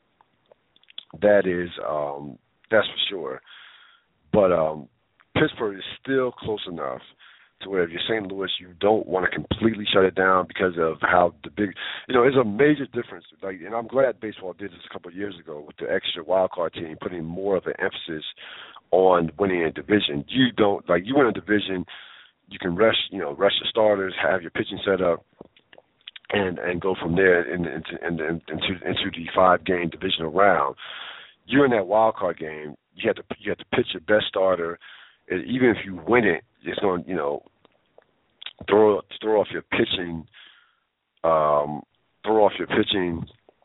that is um, that's for sure. But um, Pittsburgh is still close enough to where if you're Saint Louis, you don't want to completely shut it down because of how the big, you know, it's a major difference. Like, and I'm glad baseball did this a couple of years ago with the extra wild card team, putting more of an emphasis on winning a division. You don't like you win a division, you can rush, you know, rush the starters, have your pitching set up, and and go from there in, into in, into into the five game divisional round. You're in that wild card game. You have to you have to pitch your best starter. And even if you win it, it's going to, you know, throw throw off your pitching, um, throw off your pitching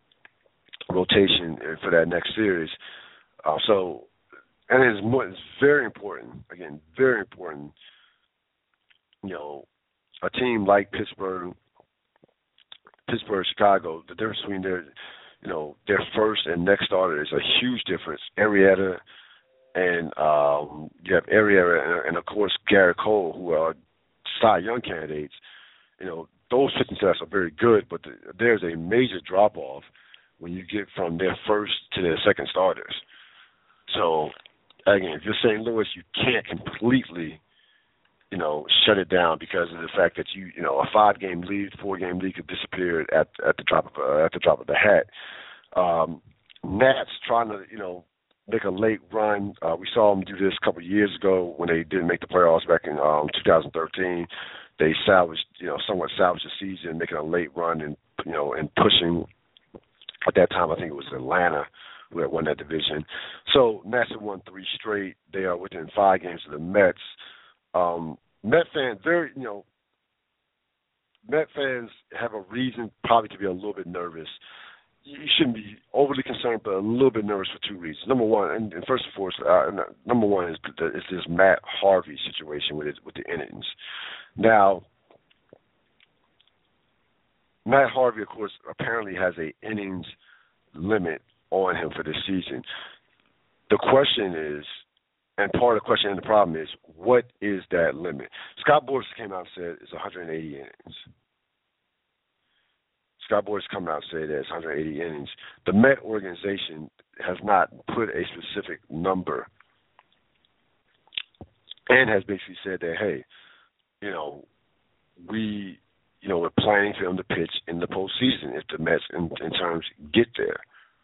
rotation for that next series. Uh, so, and it's more, it's very important. Again, very important. You know, a team like Pittsburgh, Pittsburgh, Chicago, the difference between their, you know, their first and next starter is a huge difference. Arrieta. And um, you have Arrieta and, and, of course, Garrett Cole, who are Cy Young candidates. You know, those pitching sets are very good, but the, there's a major drop-off when you get from their first to their second starters. So, again, if you're Saint Louis, you can't completely, you know, shut it down because of the fact that you, you know, a five-game lead, four-game lead could disappear at at the drop of uh, at the drop of the hat. Um, Nats trying to, you know, make a late run. Uh, we saw them do this a couple of years ago when they didn't make the playoffs back in um, two thousand thirteen. They salvaged, you know, somewhat salvaged the season, making a late run and, you know, and pushing. At that time, I think it was Atlanta who had won that division. So Nats have won three straight. They are within five games of the Mets. Um, Met fans, very, you know, Met fans have a reason probably to be a little bit nervous. You shouldn't be overly concerned, but a little bit nervous for two reasons. Number one, and, and first and foremost, uh, number one is, the, is this Matt Harvey situation with it, with the innings. Now, Matt Harvey, of course, apparently has a innings limit on him for this season. The question is, and part of the question and the problem is, what is that limit? Scott Boras came out and said it's one hundred eighty innings. Scott Boras come out and say that it's one hundred eighty innings. The Met organization has not put a specific number and has basically said that, hey, you know, we, you know, we're planning for him to pitch in the postseason if the Mets, in, in terms, get there.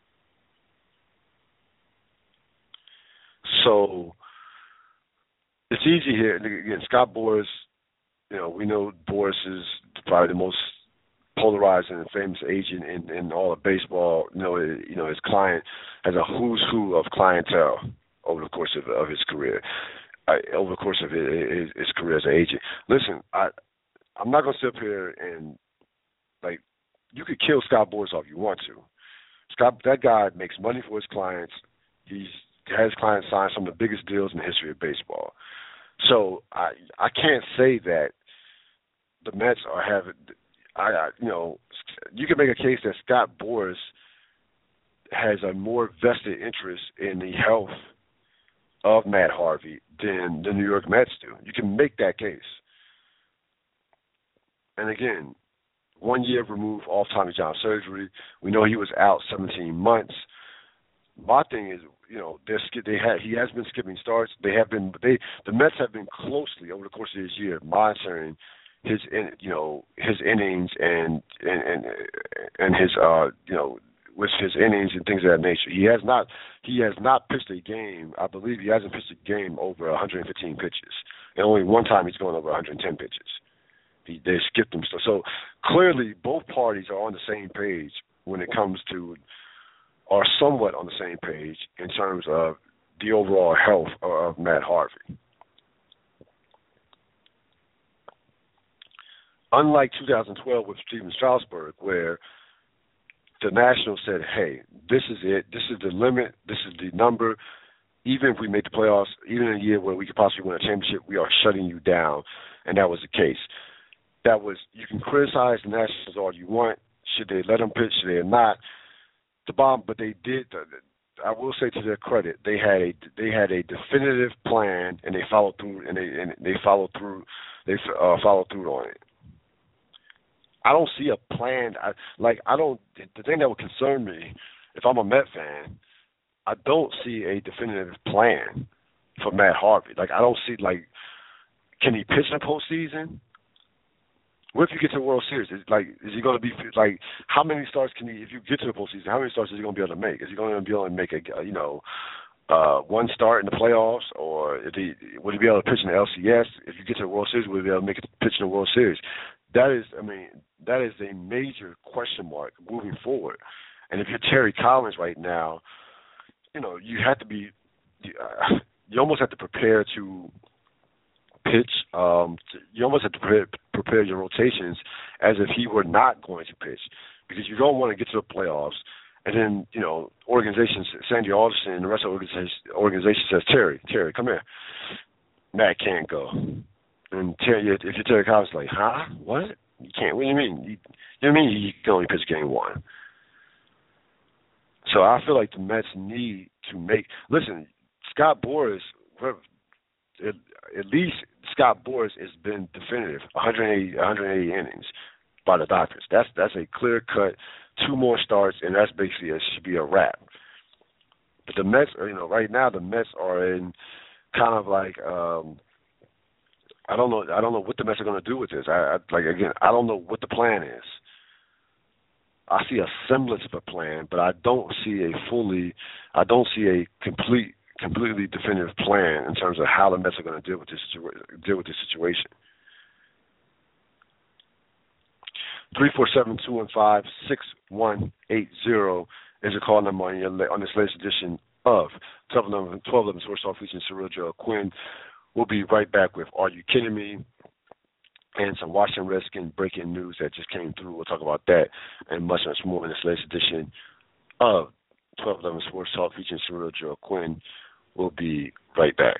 So it's easy here. Again, Scott Boras, you know, we know Boras is probably the most polarizing and famous agent in, in all of baseball. You know, you know, his client has a who's who of clientele over the course of, of his career, uh, over the course of his, his career as an agent. Listen, I, I'm not going to sit up here and, like, you could kill Scott Boras off if you want to. Scott, that guy makes money for his clients. He's has clients sign some of the biggest deals in the history of baseball. So I I can't say that, the Mets are having, I, I you know, you can make a case that Scott Boras has a more vested interest in the health of Matt Harvey than the New York Mets do. You can make that case. And again, one year removed off Tommy John surgery. We know he was out seventeen months. My thing is, you know, they're, they had he has been skipping starts. They have been they the Mets have been closely over the course of this year monitoring his you know his innings and and and, and his uh you know with his innings and things of that nature. He has not he has not pitched a game. I believe he hasn't pitched a game over one hundred fifteen pitches, and only one time he's going over one hundred ten pitches. He, they skipped him. So, so clearly, both parties are on the same page when it comes to, are somewhat on the same page in terms of the overall health of Matt Harvey. Unlike two thousand twelve with Steven Strasburg, where the Nationals said, hey, this is it, this is the limit, this is the number. Even if we make the playoffs, even in a year where we could possibly win a championship, we are shutting you down, and that was the case. That was, you can criticize the Nationals all you want. Should they let them pitch? Should they not? The bomb, but they did. I will say to their credit, they had a they had a definitive plan, and they followed through. And they and they followed through. They uh, followed through on it. I don't see a plan. I, like I don't. The thing that would concern me, if I'm a Met fan, I don't see a definitive plan for Matt Harvey. Like I don't see like, can he pitch in the postseason? What if you get to the World Series? Is, like, is he going to be like? How many starts can he? If you get to the postseason, how many starts is he going to be able to make? Is he going to be able to make a you know uh, one start in the playoffs, or if he, would he be able to pitch in the L C S? If you get to the World Series, would he be able to make a pitch in the World Series? That is, I mean, that is a major question mark moving forward. And if you're Terry Collins right now, you know you have to be. Uh, you almost have to prepare to pitch. Um, you almost have to prepare, prepare your rotations as if he were not going to pitch, because you don't want to get to the playoffs and then, you know, organizations, Sandy Alderson and the rest of the organization, organization says, Terry, Terry, come here. Matt can't go. And Terry, if you're Terry Collins, like, huh? What? You can't. What do you mean? You, you know what I mean? You can only pitch game one. So I feel like the Mets need to make – listen, Scott Boras – At, at least Scott Boras has been definitive, one hundred eighty, one hundred eighty innings by the doctors. That's that's a clear cut. Two more starts, and that's basically it should be a wrap. But the Mets, are, you know, right now the Mets are in kind of like um, I don't know. I don't know what the Mets are going to do with this. I, I like again, I don't know what the plan is. I see a semblance of a plan, but I don't see a fully. I don't see a complete. completely definitive plan in terms of how the Mets are going to deal with this deal with this situation. Three four seven two one five six one eight zero is a call number on, your, on this latest edition of twelve eleven Sports Talk featuring Surreal Joe Quinn. We'll be right back with Are You Kidding Me? And some Washington Redskins breaking news that just came through. We'll talk about that and much, much more in this latest edition of twelve eleven Sports Talk featuring Surreal Joe Quinn. We'll be right back.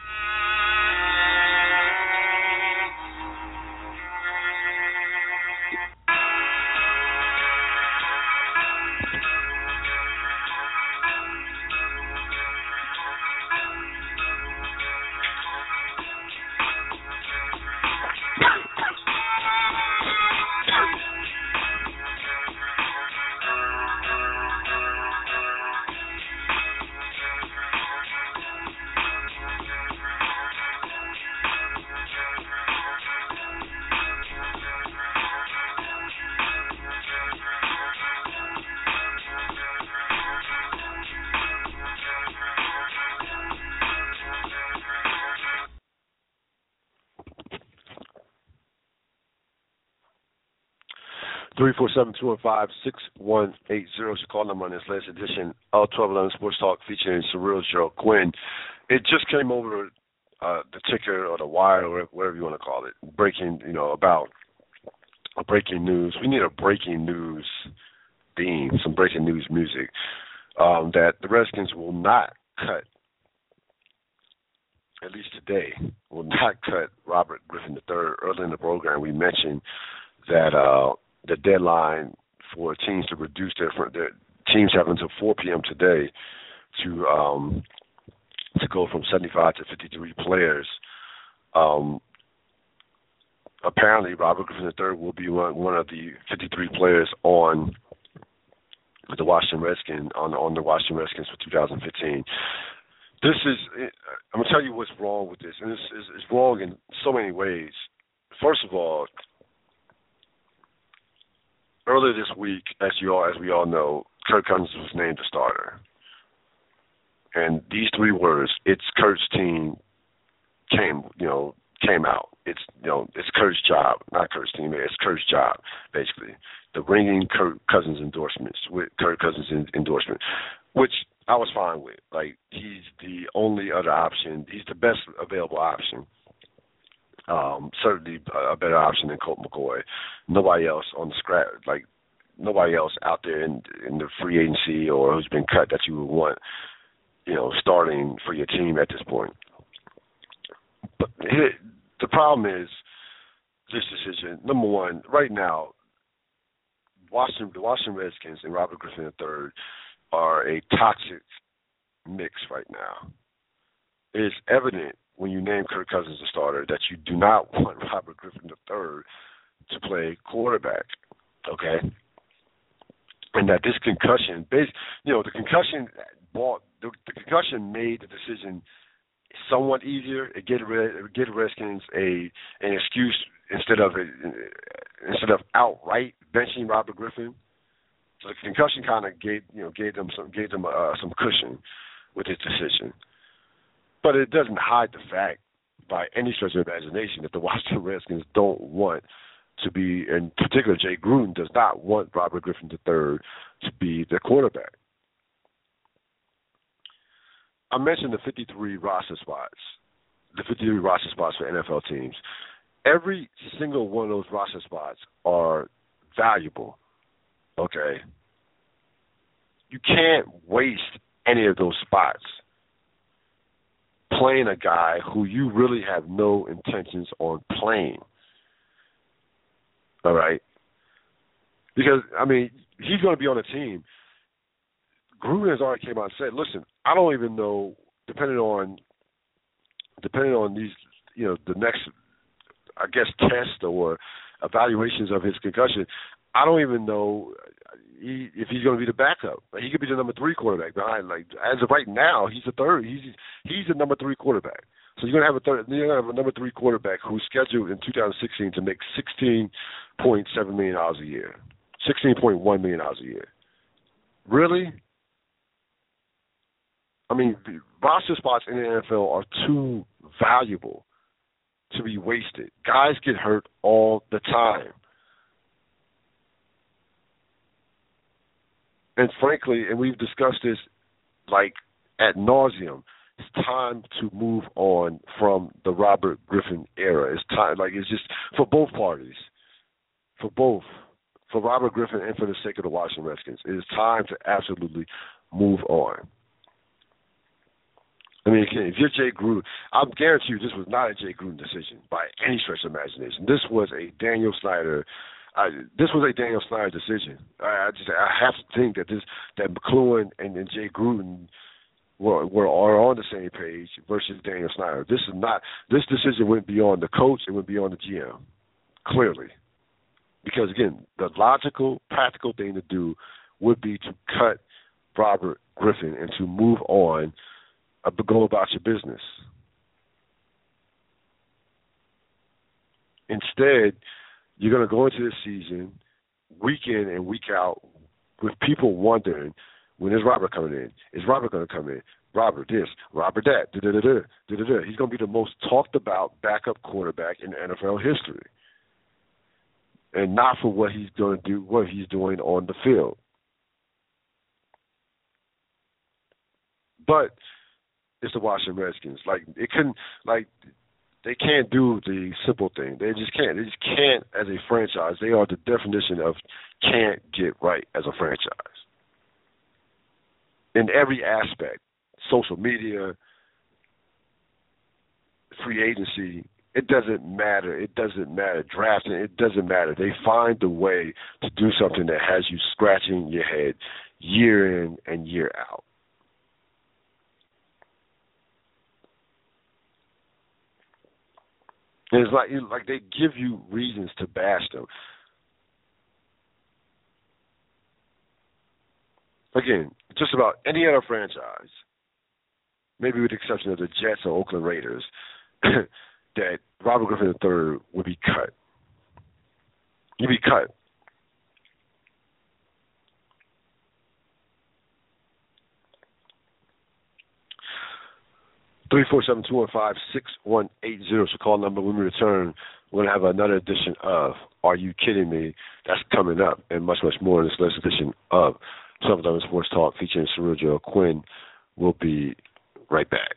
three four seven two one five six one eight zero is your call number on this latest edition of twelve eleven Sports Talk featuring Surreal Joe Quinn. It just came over uh, the ticker or the wire or whatever you want to call it, breaking, you know, about a breaking news. We need a breaking news theme, some breaking news music, um, that the Redskins will not cut at least today, will not cut Robert Griffin the third. Early in the program, we mentioned that uh, the deadline for teams to reduce their, their teams have until four p.m. today to um, to go from seventy-five to fifty-three players. Um, apparently, Robert Griffin the third will be one, one of the fifty-three players on the Washington Redskins on on the Washington Redskins for two thousand fifteen. This is, I'm gonna tell you what's wrong with this, and it's, it's, it's wrong in so many ways. First of all, earlier this week, as you all as we all know, Kirk Cousins was named the starter, and these three words, "It's Kurt's team," came you know came out. It's you know it's Kurt's job, not Kurt's team. It's Kurt's job, basically. The ringing Kirk Cousins endorsements with Kirk Cousins endorsement, which I was fine with. Like, he's the only other option. He's the best available option. Um, certainly a better option than Colt McCoy. Nobody else on the scrap, like nobody else out there in, in the free agency or who's been cut that you would want, you know, starting for your team at this point. But here, the problem is this decision. Number one, right now, Washington, the Washington Redskins and Robert Griffin the third are a toxic mix right now. It is evident when you name Kirk Cousins the starter that you do not want Robert Griffin the third to play quarterback, okay? And that this concussion, you know, the concussion bought, the, the concussion made the decision somewhat easier. It gave the Redskins a an excuse instead of a, instead of outright benching Robert Griffin. So the concussion kind of gave you know gave them some gave them uh, some cushion with his decision, but it doesn't hide the fact by any stretch of imagination that the Washington Redskins don't want to be, in particular, Jay Gruden does not want Robert Griffin the third to be the quarterback. I mentioned the fifty-three roster spots, the fifty-three roster spots for N F L teams. Every single one of those roster spots are valuable. Okay, you can't waste any of those spots playing a guy who you really have no intentions on playing. All right? Because, I mean, he's going to be on the team. Gruden has already came out and said, listen, I don't even know, depending on, depending on these, you know, the next, I guess, test or evaluations of his concussion, I don't even know he, if he's going to be the backup. Like, he could be the number three quarterback behind. Like, as of right now, he's the third. He's he's the number three quarterback. So you're going to have a third. You're going to have a number three quarterback who's scheduled in two thousand sixteen to make sixteen point seven million dollars a year, sixteen point one million dollars a year. Really? I mean, roster spots in the N F L are too valuable to be wasted. Guys get hurt all the time. And frankly, and we've discussed this like ad nauseum, it's time to move on from the Robert Griffin era. It's time, like it's just for both parties, for both, for Robert Griffin and for the sake of the Washington Redskins. It is time to absolutely move on. I mean, again, if you're Jay Gruden, I guarantee you this was not a Jay Gruden decision by any stretch of imagination. This was a Daniel Snyder. I, this was a Daniel Snyder decision. I, I just I have to think that this that McCloughan and, and Jay Gruden were were are on the same page versus Daniel Snyder. This is not this decision went beyond the coach. It went beyond the G M, clearly, because again, the logical, practical thing to do would be to cut Robert Griffin and to move on, uh, go about your business. Instead, you're going to go into this season week in and week out with people wondering, when is Robert coming in? Is Robert going to come in? Robert this, Robert that, da-da-da-da, da-da-da. He's going to be the most talked about backup quarterback in N F L history. And not for what he's going to do, what he's doing on the field. But it's the Washington Redskins. Like, it couldn't, like, they can't do the simple thing. They just can't. They just can't as a franchise. They are the definition of can't get right as a franchise. In every aspect, social media, free agency, it doesn't matter. It doesn't matter. Drafting, it doesn't matter. They find a way to do something that has you scratching your head year in and year out. And it's like like they give you reasons to bash them. Again, just about any other franchise, maybe with the exception of the Jets or Oakland Raiders, that Robert Griffin the third would be cut. He'd be cut. three four seven, two one five, six one eight zero is the call number. When we return, we're going to have another edition of Are You Kidding Me? That's coming up, and much, much more in this latest edition of twelve eleven Sports Talk featuring Cyril Joe Quinn. We'll be right back.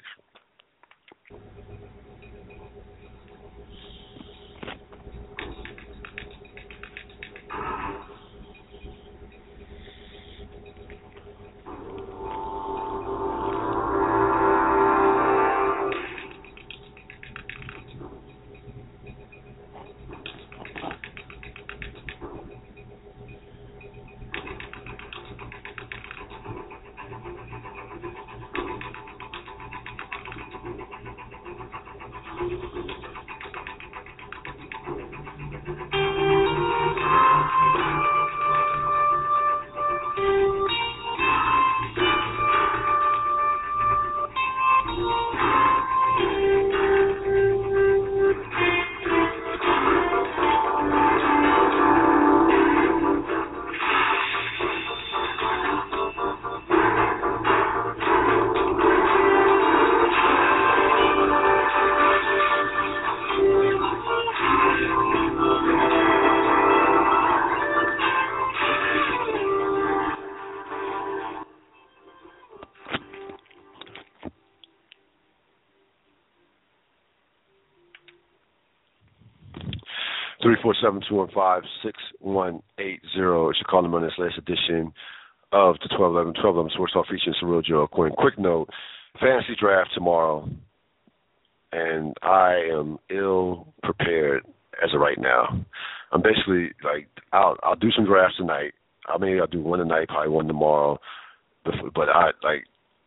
three four seven, two one five, six one eight zero. It's your call number on this latest edition of the twelve eleven, twelve eleven Sports Talk featuring Cyril Joe Quinn. Quick note, fantasy draft tomorrow, and I am ill prepared as of right now. I'm basically, like, I'll, I'll do some drafts tonight. I mean, I'll do one tonight, probably one tomorrow. But I, like,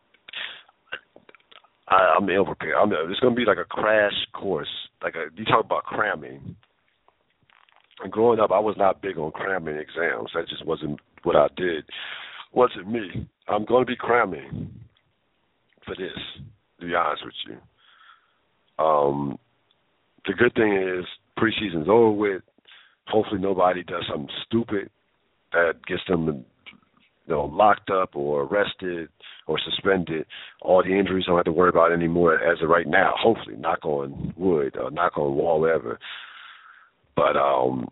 I, I'm ill prepared. I'm, it's going to be like a crash course. Like, a, you talk about cramming. And growing up, I was not big on cramming exams. That just wasn't what I did. Wasn't me. I'm going to be cramming for this, to be honest with you. Um, the good thing is preseason's over with. Hopefully nobody does something stupid that gets them, you know, locked up or arrested or suspended. All the injuries I don't have to worry about anymore as of right now. Hopefully, knock on wood or knock on wall, whatever. But um,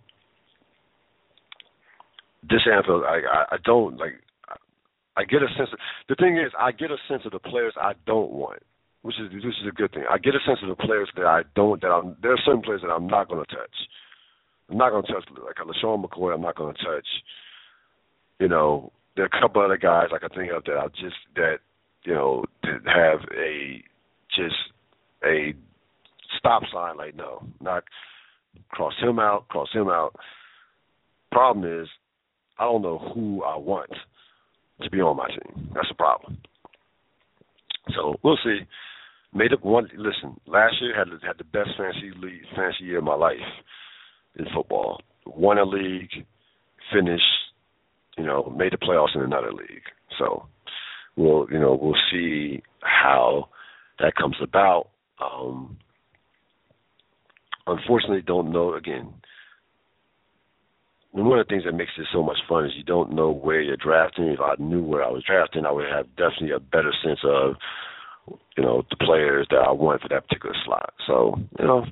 this N F L, I, I, I don't, like, I get a sense of, the thing is, I get a sense of the players I don't want, which is which is a good thing. I get a sense of the players that I don't, that I'm, there are certain players that I'm not going to touch. I'm not going to touch, like a LaShawn McCoy, I'm not going to touch. You know, there are a couple other guys I can think of that I just, that, you know, that have a, just a stop sign, like, no, not, cross him out, cross him out. Problem is, I don't know who I want to be on my team. That's the problem. So we'll see. Made up one. Listen, last year had had the best fantasy league, fantasy year of my life in football. Won a league, finished, you know, made the playoffs in another league. So we'll, you know, we'll see how that comes about. Um, Unfortunately, don't know, again, one of the things that makes this so much fun is you don't know where you're drafting. If I knew where I was drafting, I would have definitely a better sense of, you know, the players that I want for that particular slot. So, you know,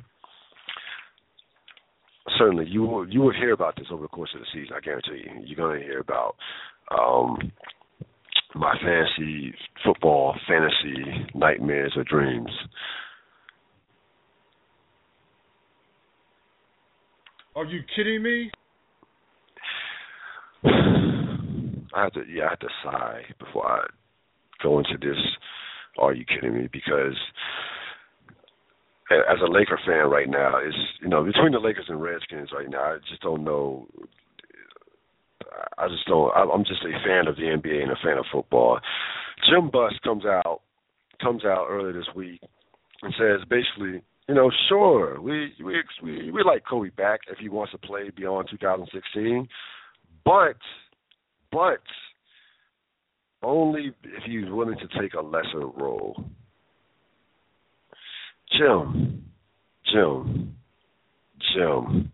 certainly you will, you will hear about this over the course of the season, I guarantee you. You're going to hear about um, my fantasy football, fantasy nightmares or dreams. Are you kidding me? I have to, yeah, I have to sigh before I go into this. Are you kidding me? Because as a Laker fan right now, is, you know, between the Lakers and Redskins right now, I just don't know. I just don't. I'm just a fan of the N B A and a fan of football. Jim Buss comes out comes out earlier this week and says basically, you know, sure, we we we, we like Kobe back if he wants to play beyond two thousand sixteen, but but only if he's willing to take a lesser role. Jim, Jim, Jim.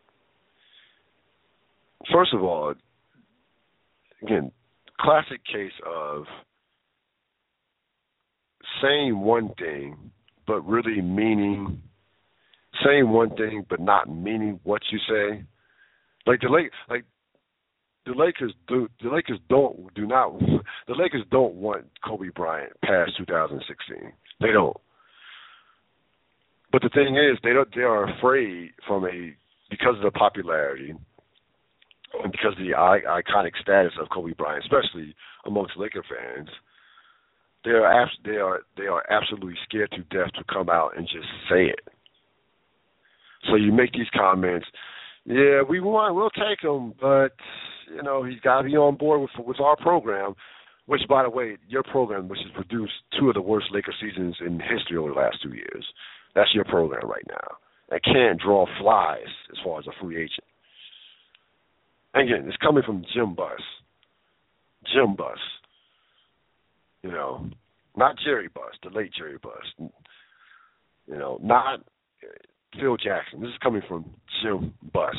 First of all, again, classic case of saying one thing but really meaning, saying one thing but not meaning what you say. Like the Lake, like the Lakers do. The Lakers don't do not. The Lakers don't want Kobe Bryant past two thousand sixteen. They don't. But the thing is, they don't. They are afraid from a because of the popularity and because of the iconic status of Kobe Bryant, especially amongst Laker fans. They are abs- they are they are absolutely scared to death to come out and just say it. So you make these comments. Yeah, we want. We'll take him, but you know he's got to be on board with with our program. Which, by the way, your program, which has produced two of the worst Laker seasons in history over the last two years, that's your program right now. That can't draw flies as far as a free agent. And again, it's coming from Jim Buss. Jim Buss. You know, not Jerry Buss, the late Jerry Buss. You know, not Phil Jackson. This is coming from Jim Buss.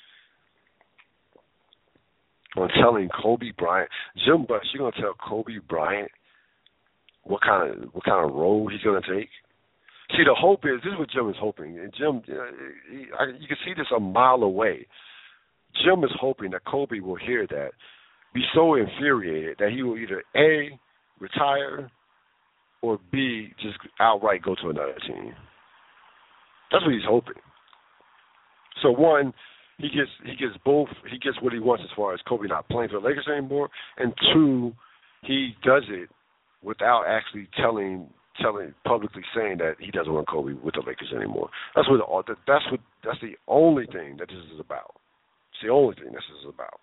On telling Kobe Bryant, Jim Buss, you're gonna tell Kobe Bryant what kind of what kind of role he's gonna take. See, the hope is this is what Jim is hoping, and Jim, you, know, he, I, you can see this a mile away. Jim is hoping that Kobe will hear that, be so infuriated that he will either A, retire, or B, just outright go to another team. That's what he's hoping. So one, he gets he gets both he gets what he wants as far as Kobe not playing for the Lakers anymore, and two, he does it without actually telling telling publicly saying that he doesn't want Kobe with the Lakers anymore. That's what that's what that's the only thing that this is about. It's the only thing this is about.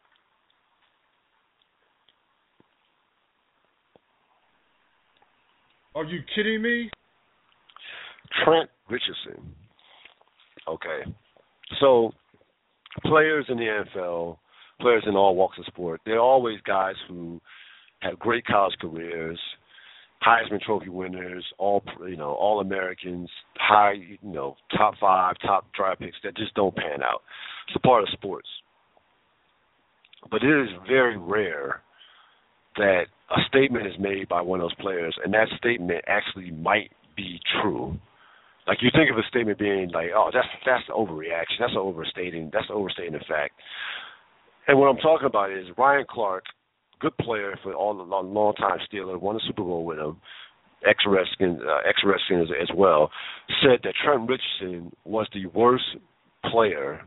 Are you kidding me? Trent Richardson. Okay. So, players in the N F L, players in all walks of sport, they're always guys who have great college careers, Heisman Trophy winners, all you know, all Americans, high, you know, top five, top draft picks that just don't pan out. It's a part of sports. But it is very rare that a statement is made by one of those players, and that statement actually might be true. Like you think of a statement being like, "Oh, that's that's the overreaction. That's the overstating. That's the overstating the fact." And what I'm talking about is Ryan Clark, good player for all the long, long time Steeler, won a Super Bowl with him, ex-Redskins, uh, ex-Redskins as well, said that Trent Richardson was the worst player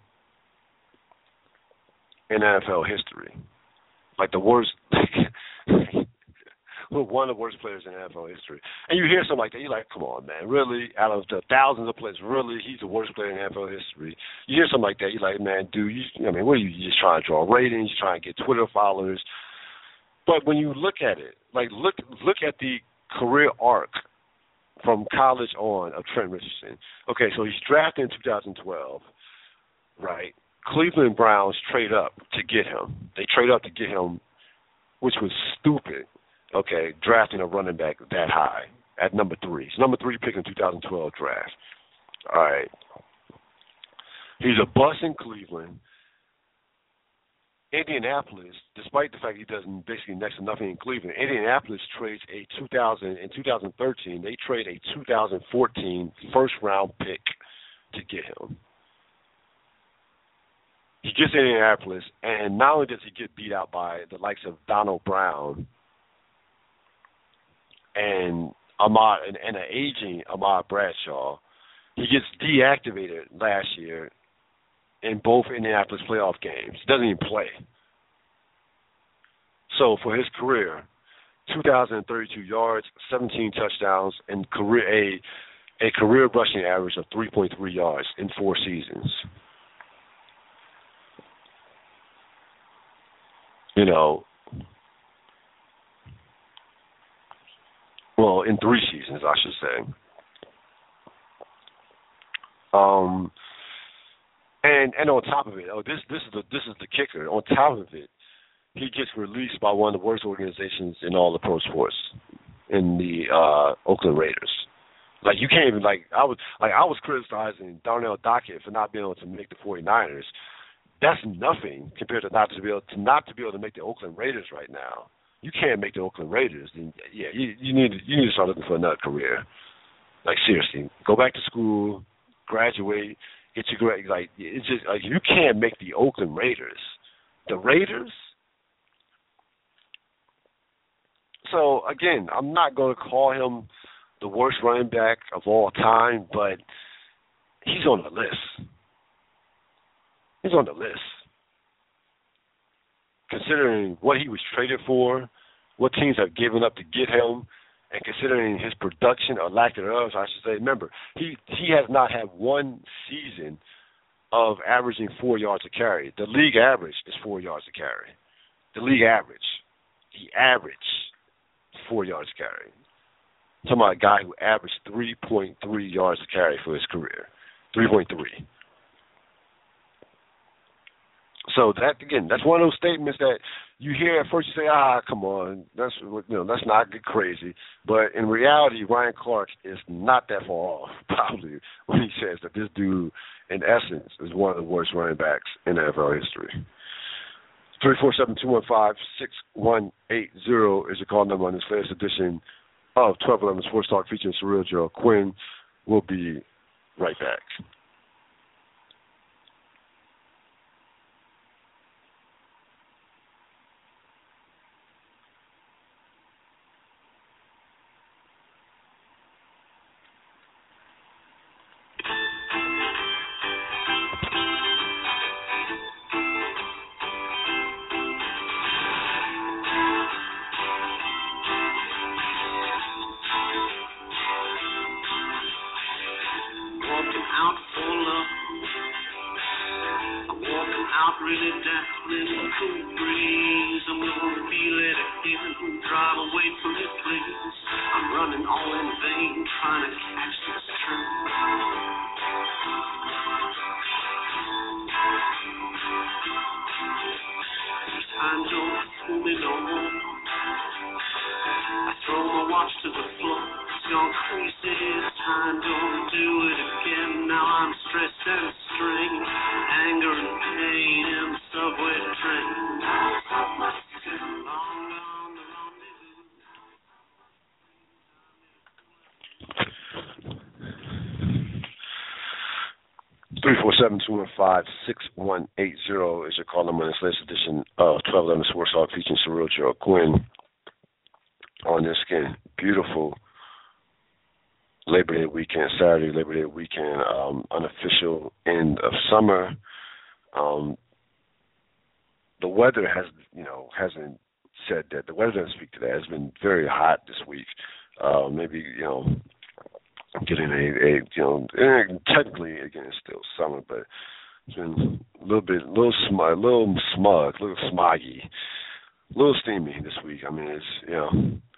in N F L history, like the worst. One of the worst players in N F L history. And you hear something like that, you're like, come on, man, really? Out of the thousands of players, really? He's the worst player in N F L history. You hear something like that, you're like, man, dude, you, I mean, what are you, you just trying to draw ratings, you're trying to get Twitter followers. But when you look at it, like, look look at the career arc from college on of Trent Richardson. Okay, so he's drafted in two thousand twelve, right? Cleveland Browns trade up to get him. They trade up to get him, which was stupid. Okay, drafting a running back that high at number three. It's number three pick in two thousand twelve draft. All right. He's a bust in Cleveland. Indianapolis, despite the fact he does basically next to nothing in Cleveland, Indianapolis trades a two thousand in two thousand thirteen. They trade a two thousand fourteen first round pick to get him. He gets to Indianapolis, and not only does he get beat out by the likes of Donald Brown and Ahmad and, and an aging Ahmad Bradshaw, he gets deactivated last year in both Indianapolis playoff games. He doesn't even play. So for his career, two thousand thirty-two yards, seventeen touchdowns, and career a a career rushing average of three point three yards in four seasons. You know, well, in three seasons, I should say. Um, and and on top of it, oh, this this is the this is the kicker. On top of it, he gets released by one of the worst organizations in all the pro sports, in the uh, Oakland Raiders. Like, you can't even, like, I was like I was criticizing Darnell Dockett for not being able to make the 49ers. That's nothing compared to not to be able to not to be able to make the Oakland Raiders right now. You can't make the Oakland Raiders, then yeah, you, you need you need to start looking for another career. Like, seriously, go back to school, graduate, get your grade. Like, it's just like, you can't make the Oakland Raiders. The Raiders. So again, I'm not going to call him the worst running back of all time, but he's on the list. He's on the list. Considering what he was traded for, what teams have given up to get him, and considering his production or lack thereof, I should say, remember, he, he has not had one season of averaging four yards a carry. The league average is four yards a carry. The league average. The average, four yards a carry. I'm talking about a guy who averaged three point three yards a carry for his career. three point three. So that, again, that's one of those statements that you hear at first, you say, ah, come on, that's, you know, let's not get crazy. But in reality, Ryan Clark is not that far off, probably, when he says that this dude, in essence, is one of the worst running backs in N F L history. three four seven, two one five, six one eight zero is your call number on this latest edition of twelve eleven Sports Talk featuring Surreal Joe Quinn. We'll be right back. three four seven, two one five, six one eight zero is your call number in this latest edition of twelve eleven Sports Talk featuring Surreal Joe Quinn on this, again, beautiful Labor Day weekend, Saturday Labor Day weekend, um, unofficial end of summer. Um, the weather has, you know, hasn't said that. The weather doesn't speak to that. It's been very hot this week. Uh, maybe, you know, getting a, a you know, technically, again, it's still summer, but it's been a little bit, a little smug, a little smug, a little smoggy, a little steamy this week. I mean, it's, you know,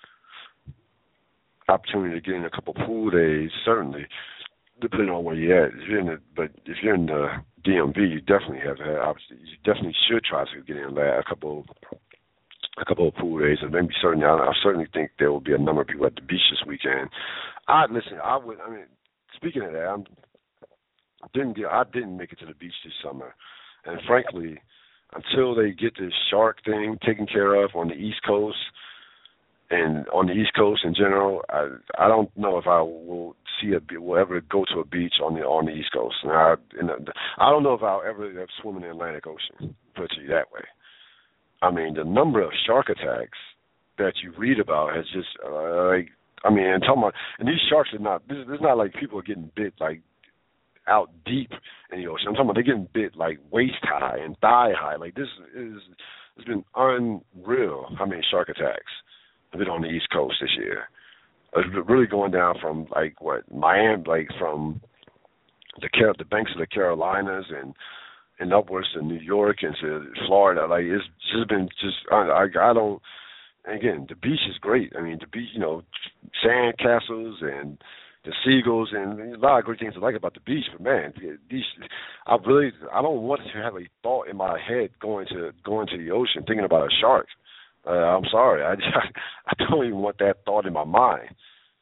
opportunity to get in a couple pool days, certainly, depending on where you're at. If you're in the, but if you're in the D M V, you definitely have to have, you definitely should try to get in a couple a couple of pool days, and maybe certainly, I, I certainly think there will be a number of people at the beach this weekend. I listen. I would. I mean, speaking of that, I'm, I didn't get. I didn't make it to the beach this summer, and frankly, until they get this shark thing taken care of on the East Coast and on the East Coast in general, I I don't know if I will see a will ever go to a beach on the on the East Coast. And I and I don't know if I'll ever, ever swim in the Atlantic Ocean. Put it to you that way. I mean, the number of shark attacks that you read about has just, uh, like, I mean, and talking about, and these sharks are not, this, this is not like people are getting bit, like, out deep in the ocean. I'm talking about they're getting bit, like, waist high and thigh high. Like, this is, it's been unreal how many shark attacks have been on the East Coast this year. It's really going down from like what Miami, like from the Car- the banks of the Carolinas and and upwards to New York and to Florida. Like it's just been just I I, I don't. Again, the beach is great. I mean, the beach, you know, sand castles and the seagulls and a lot of great things I like about the beach. But man, these I really I don't want to have a thought in my head going to going to the ocean thinking about a shark. Uh, I'm sorry, I just, I don't even want that thought in my mind.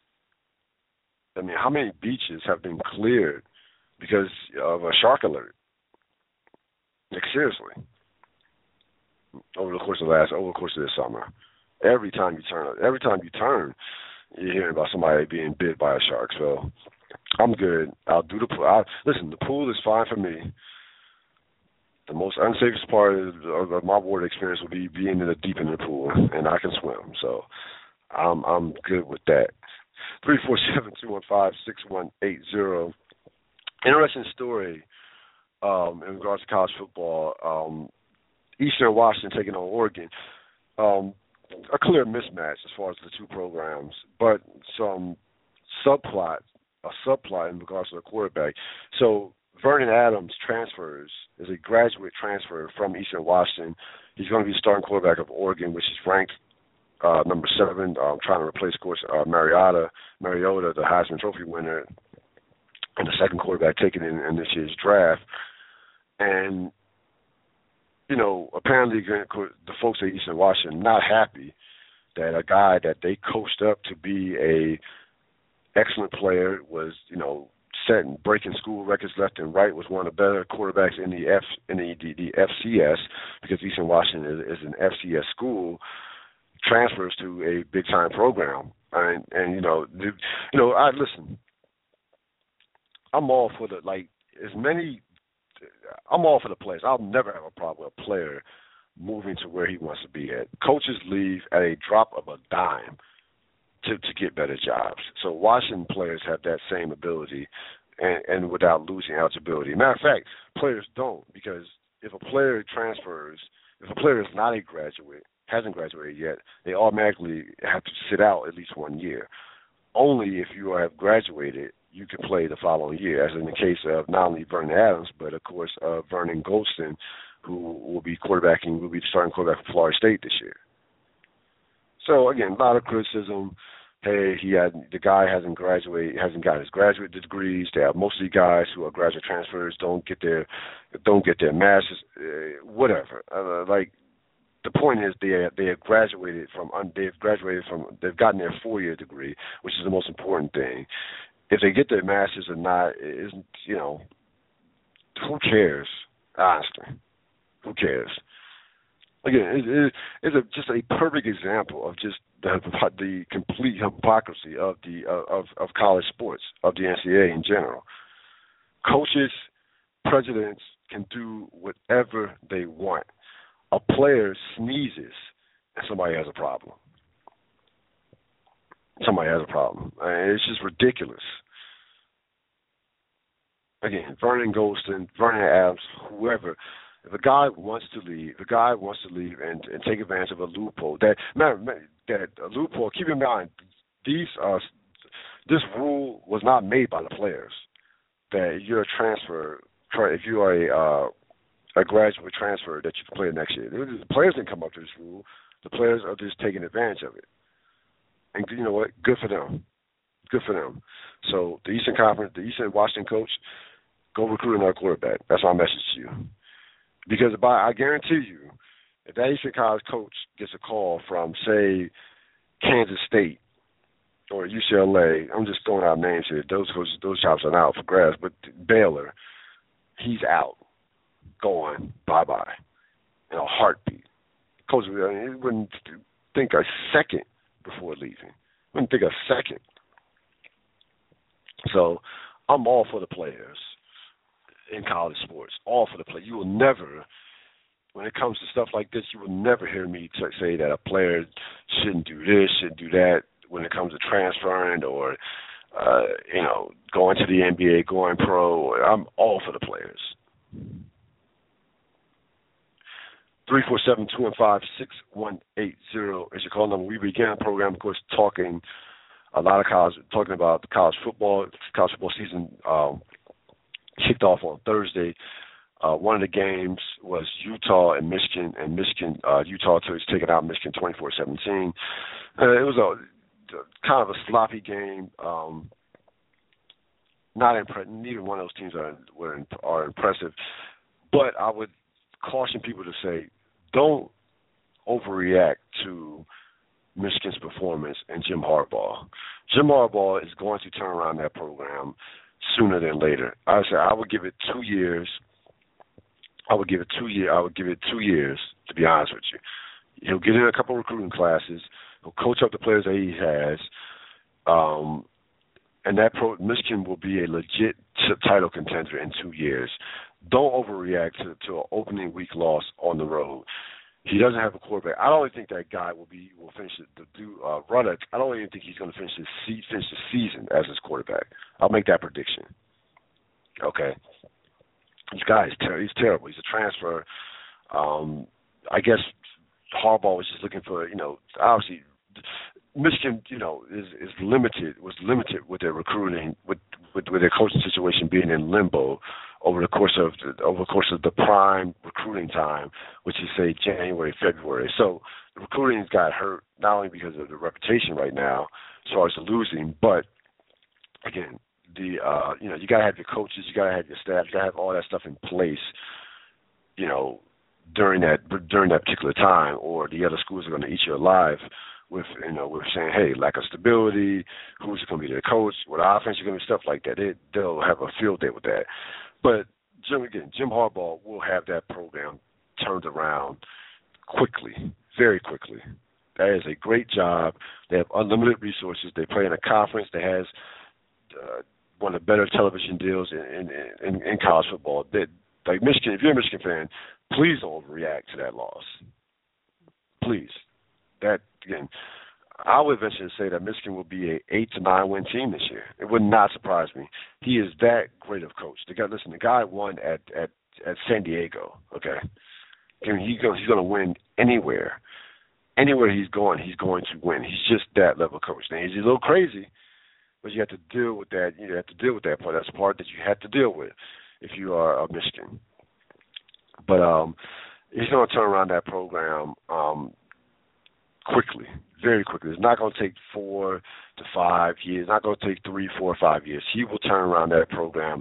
I mean, how many beaches have been cleared because of a shark alert? Like seriously, over the course of the last over the course of this summer, every time you turn every time you turn, you're hearing about somebody being bit by a shark. So I'm good. I'll do the pool. I, listen, the pool is fine for me. The most unsafest part of, of my water experience will be being in the deep end of the pool, and I can swim. So I'm I'm good with that. Three four seven two one five six one eight zero. Interesting story um, in regards to college football. Um, Eastern Washington taking on Oregon. Um, a clear mismatch as far as the two programs, but some subplot, a subplot in regards to the quarterback. So Vernon Adams transfers, is a graduate transfer from Eastern Washington. He's going to be starting quarterback of Oregon, which is ranked uh, number seven, um, trying to replace, of course, uh, Mariota, Mariota, the Heisman Trophy winner, and the second quarterback taken in, in this year's draft. And, you know, apparently the folks at Eastern Washington not happy that a guy that they coached up to be a excellent player was, you know, setting breaking school records left and right, was one of the better quarterbacks in the F in the, the, the F C S, because Eastern Washington is, is an F C S school, transfers to a big time program. And, and you know, the, you know, I listen. I'm all for the like as many. I'm all for the players. I'll never have a problem with a player moving to where he wants to be at. Coaches leave at a drop of a dime to, to get better jobs. So Washington players have that same ability, and, and without losing eligibility. Matter of fact, players don't, because if a player transfers, if a player is not a graduate, hasn't graduated yet, they automatically have to sit out at least one year. Only if you have graduated, you can play the following year, as in the case of not only Vernon Adams, but, of course, uh, Vernon Golston, who will be quarterbacking, will be starting quarterback for Florida State this year. So, again, a lot of criticism. Hey, he had the guy hasn't graduated, hasn't got his graduate degrees. They have most of the guys who are graduate transfers don't get their don't get their masters, uh, whatever. Uh, like the point is, they they have graduated from they've graduated from they've gotten their four year degree, which is the most important thing. If they get their masters or not, isn't you know, who cares? Honestly, who cares? Again, it, it, it's a, just a perfect example of just the, the complete hypocrisy of the of, of college sports, of the N C double A in general. Coaches, presidents can do whatever they want. A player sneezes and somebody has a problem. Somebody has a problem. I mean, it's just ridiculous. Again, Vernon Golston, Vernon Adams, whoever. If a guy wants to leave, if a guy wants to leave and, and take advantage of a loophole, that that a loophole. Keep in mind, these uh, this rule was not made by the players. That you're a transfer, if you are a uh, a graduate transfer, that you can play next year. The players didn't come up to this rule. The players are just taking advantage of it. And you know what? Good for them. Good for them. So the Eastern Conference, the Eastern Washington coach, go recruit another quarterback. That's my message to you. Because if I, I guarantee you, if that Eastern College coach gets a call from, say, Kansas State or U C L A, I'm just throwing out names here. Those coaches, those jobs are not out for grabs. But Baylor, he's out, gone, bye-bye, in a heartbeat. Coach, I mean, he wouldn't think a second before leaving. Wouldn't think a second. So I'm all for the players in college sports, all for the play. You will never, when it comes to stuff like this, you will never hear me t- say that a player shouldn't do this, shouldn't do that when it comes to transferring or, uh, you know, going to the N B A, going pro. I'm all for the players. three four seven, two one five, six one eight zero is your call number. We began the program, of course, talking a lot of college, talking about the college football, college football season um, kicked off on Thursday. Uh, one of the games was Utah and Michigan, and Michigan, uh, Utah was taking out Michigan twenty-four seventeen. Uh, it was a kind of a sloppy game. Um, not impre- Neither one of those teams are were are impressive, but I would caution people to say, don't overreact to Michigan's performance and Jim Harbaugh. Jim Harbaugh is going to turn around that program sooner than later. I would say I would give it two years. I would give it two year. I would give it two years to be honest with you. He'll get in a couple of recruiting classes. He'll coach up the players that he has, um, and that pro, Michigan will be a legit t- title contender in two years. Don't overreact to, to an opening week loss on the road. He doesn't have a quarterback. I don't even think that guy will be will finish the do uh, run it. I don't even think he's going to finish his se- finish the season as his quarterback. I'll make that prediction. Okay. This guy is ter- he's terrible. He's a transfer. Um, I guess Harbaugh was just looking for, you know, obviously Michigan, you know, is, is limited, was limited with their recruiting, with, with with their coaching situation being in limbo over the course of the, over the course of the prime recruiting time, which is say January, February. So the recruiting got hurt not only because of the reputation right now, as far as the losing, but again, the uh, you know, you gotta have your coaches, you gotta have your staff, you gotta have all that stuff in place, you know, during that during that particular time, or the other schools are going to eat you alive with, you know, with saying, hey, lack of stability, who's going to be their coach, what offense you're going to be, stuff like that. They, they'll have a field day with that. But Jim, again, Jim Harbaugh will have that program turned around quickly, very quickly. That is a great job. They have unlimited resources. They play in a conference that has uh, one of the better television deals in in, in, in college football. That, like Michigan, if you're a Michigan fan, please don't overreact to that loss. Please. That, again, I would venture to say that Michigan will be a eight to nine win team this year. It would not surprise me. He is that great of a coach. The guy, listen, the guy won at at, at San Diego. Okay, I mean, he goes, he's going to win anywhere. Anywhere he's going, he's going to win. He's just that level of coach. Now, he's a little crazy, but you have to deal with that. You have to deal with that part. That's the part that you have to deal with if you are a Michigan. But um, he's going to turn around that program um, quickly, very quickly. It's not going to take four to five years. It's not going to take three, four, five years. He will turn around that program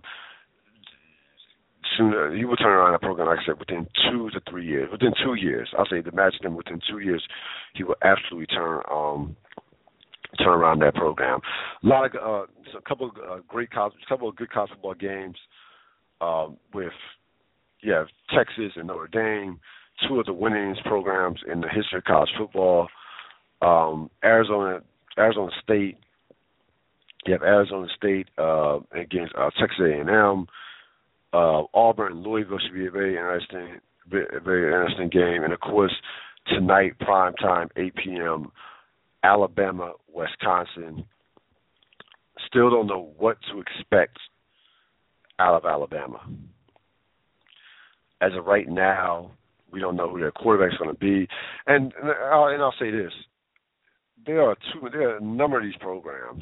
sooner. He will turn around that program, like I said, within two to three years. Within two years, I'll say the Magic them within two years, he will absolutely turn um, turn around that program. A lot of uh, a couple of uh, great college, a couple of good college football games um, with. Yeah, Texas and Notre Dame, two of the winningest programs in the history of college football. Um, Arizona, Arizona State. You have Arizona State uh, against uh, Texas A and M. Uh, Auburn and Louisville should be a very interesting, very interesting game. And of course, tonight, prime time, eight p.m. Alabama, Wisconsin. Still don't know what to expect out of Alabama. As of right now, we don't know who their quarterback's going to be, and and I'll, and I'll say this: there are two, there are a number of these programs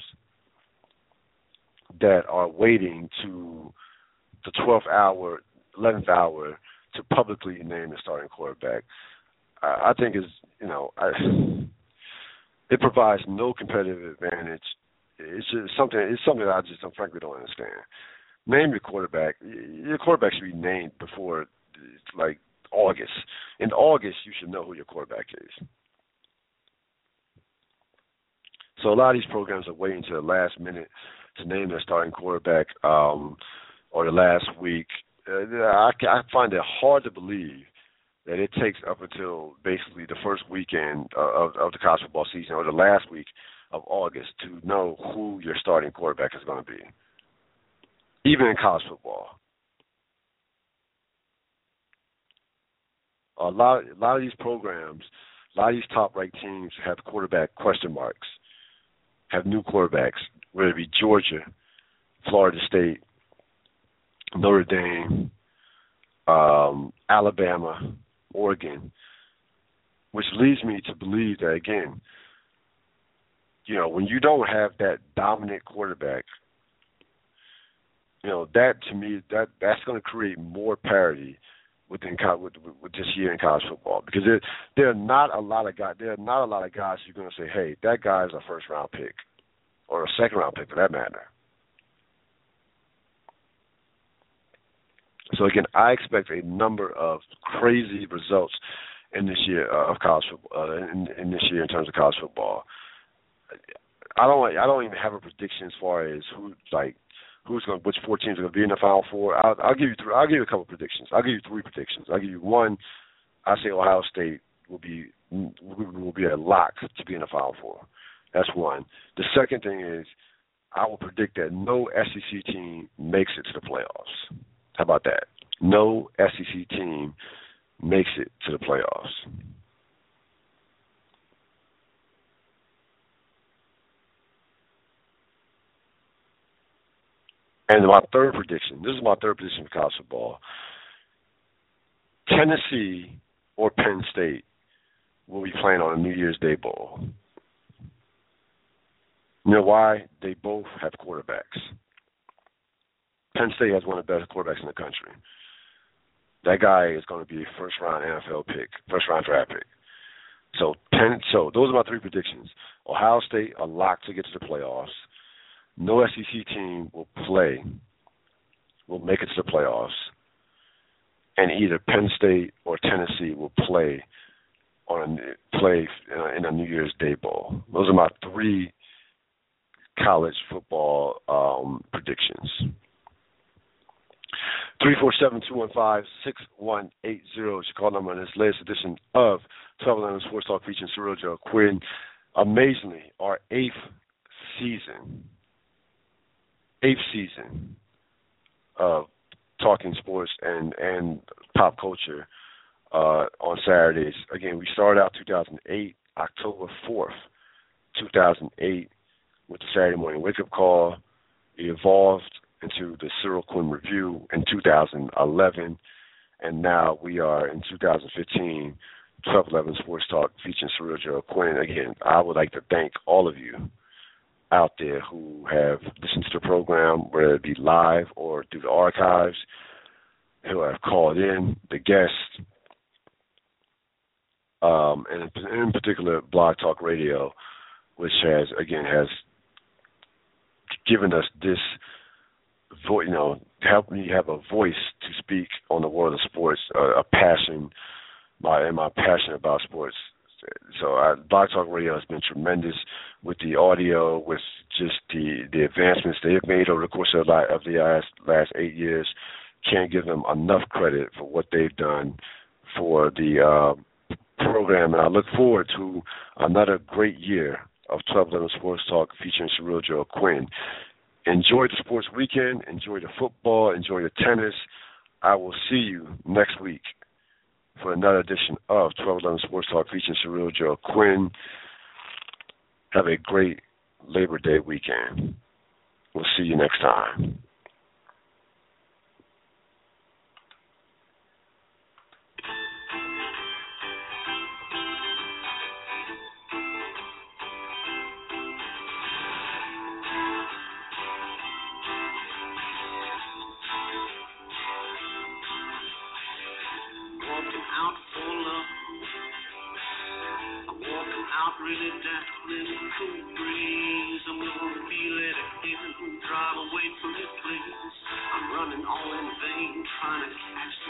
that are waiting to the twelfth hour, eleventh hour to publicly name the starting quarterback. I, I think is you know I, it provides no competitive advantage. It's just something. It's something that I just don't, frankly don't understand. Name your quarterback. Your quarterback should be named before. It's like August. In August, you should know who your quarterback is. So a lot of these programs are waiting to the last minute to name their starting quarterback um, or the last week. Uh, I, I find it hard to believe that it takes up until basically the first weekend of, of the college football season or the last week of August to know who your starting quarterback is going to be, even in college football. A lot, a lot of these programs, a lot of these top-ranked teams have quarterback question marks, have new quarterbacks, whether it be Georgia, Florida State, Notre Dame, um, Alabama, Oregon, which leads me to believe that, again, you know, when you don't have that dominant quarterback, you know, that to me, that that's going to create more parity within with, with this year in college football, because there there are not a lot of guys. There are not a lot of guys who're going to say, "Hey, that guy is a first round pick, or a second round pick for that matter." So again, I expect a number of crazy results in this year uh, of college football. Uh, in, in this year in terms of college football, I don't. I don't even have a prediction as far as who like. Who's going? Which four teams are going to be in the Final Four? I'll, I'll give you. Three, I'll give you a couple of predictions. I'll give you three predictions. I'll give you one. I say Ohio State will be will be a lock to be in the Final Four. That's one. The second thing is I will predict that no S E C team makes it to the playoffs. How about that? No S E C team makes it to the playoffs. And my third prediction, this is my third prediction for college football, Tennessee or Penn State will be playing on a New Year's Day bowl. You know why? They both have quarterbacks. Penn State has one of the best quarterbacks in the country. That guy is going to be a first-round N F L pick, first-round draft pick. So, Penn, so those are my three predictions. Ohio State are locked to get to the playoffs. No S E C team will play, will make it to the playoffs, and either Penn State or Tennessee will play on a, play in a New Year's Day bowl. Those are my three college football um, predictions. three four seven, two one five, six one eight zero is your call number on this latest edition of twelve eleven Sports Talk featuring Cyril Joe Quinn. Amazingly, our eighth season. Eighth season of talking sports and, and pop culture uh, on Saturdays. Again, we started out two thousand eight, October fourth, two thousand eight, with the Saturday morning wake-up call. It evolved into the Cyril Quinn Review in two thousand eleven, and now we are in two thousand fifteen, twelve eleven Sports Talk featuring Cyril Joe Quinn. Again, I would like to thank all of you out there who have listened to the program, whether it be live or through the archives, who have called in, the guests, um, and in particular Blog Talk Radio, which has, again, has given us this, vo- you know, help me have a voice to speak on the world of sports, uh, a passion, my, and my passion about sports. So uh, Blog Talk Radio has been tremendous with the audio, with just the, the advancements they have made over the course of, of the last, last eight years. Can't give them enough credit for what they've done for the uh, program, and I look forward to another great year of twelve eleven Sports Talk featuring Cyril Joe Quinn. Enjoy the sports weekend, enjoy the football, enjoy the tennis. I will see you next week for another edition of twelve eleven Sports Talk featuring Cyril Joe Quinn. Have a great Labor Day weekend. We'll see you next time. Really dazzling, cool breeze. I'm gonna feel it again. Drive away from this place. I'm running all in vain, trying to catch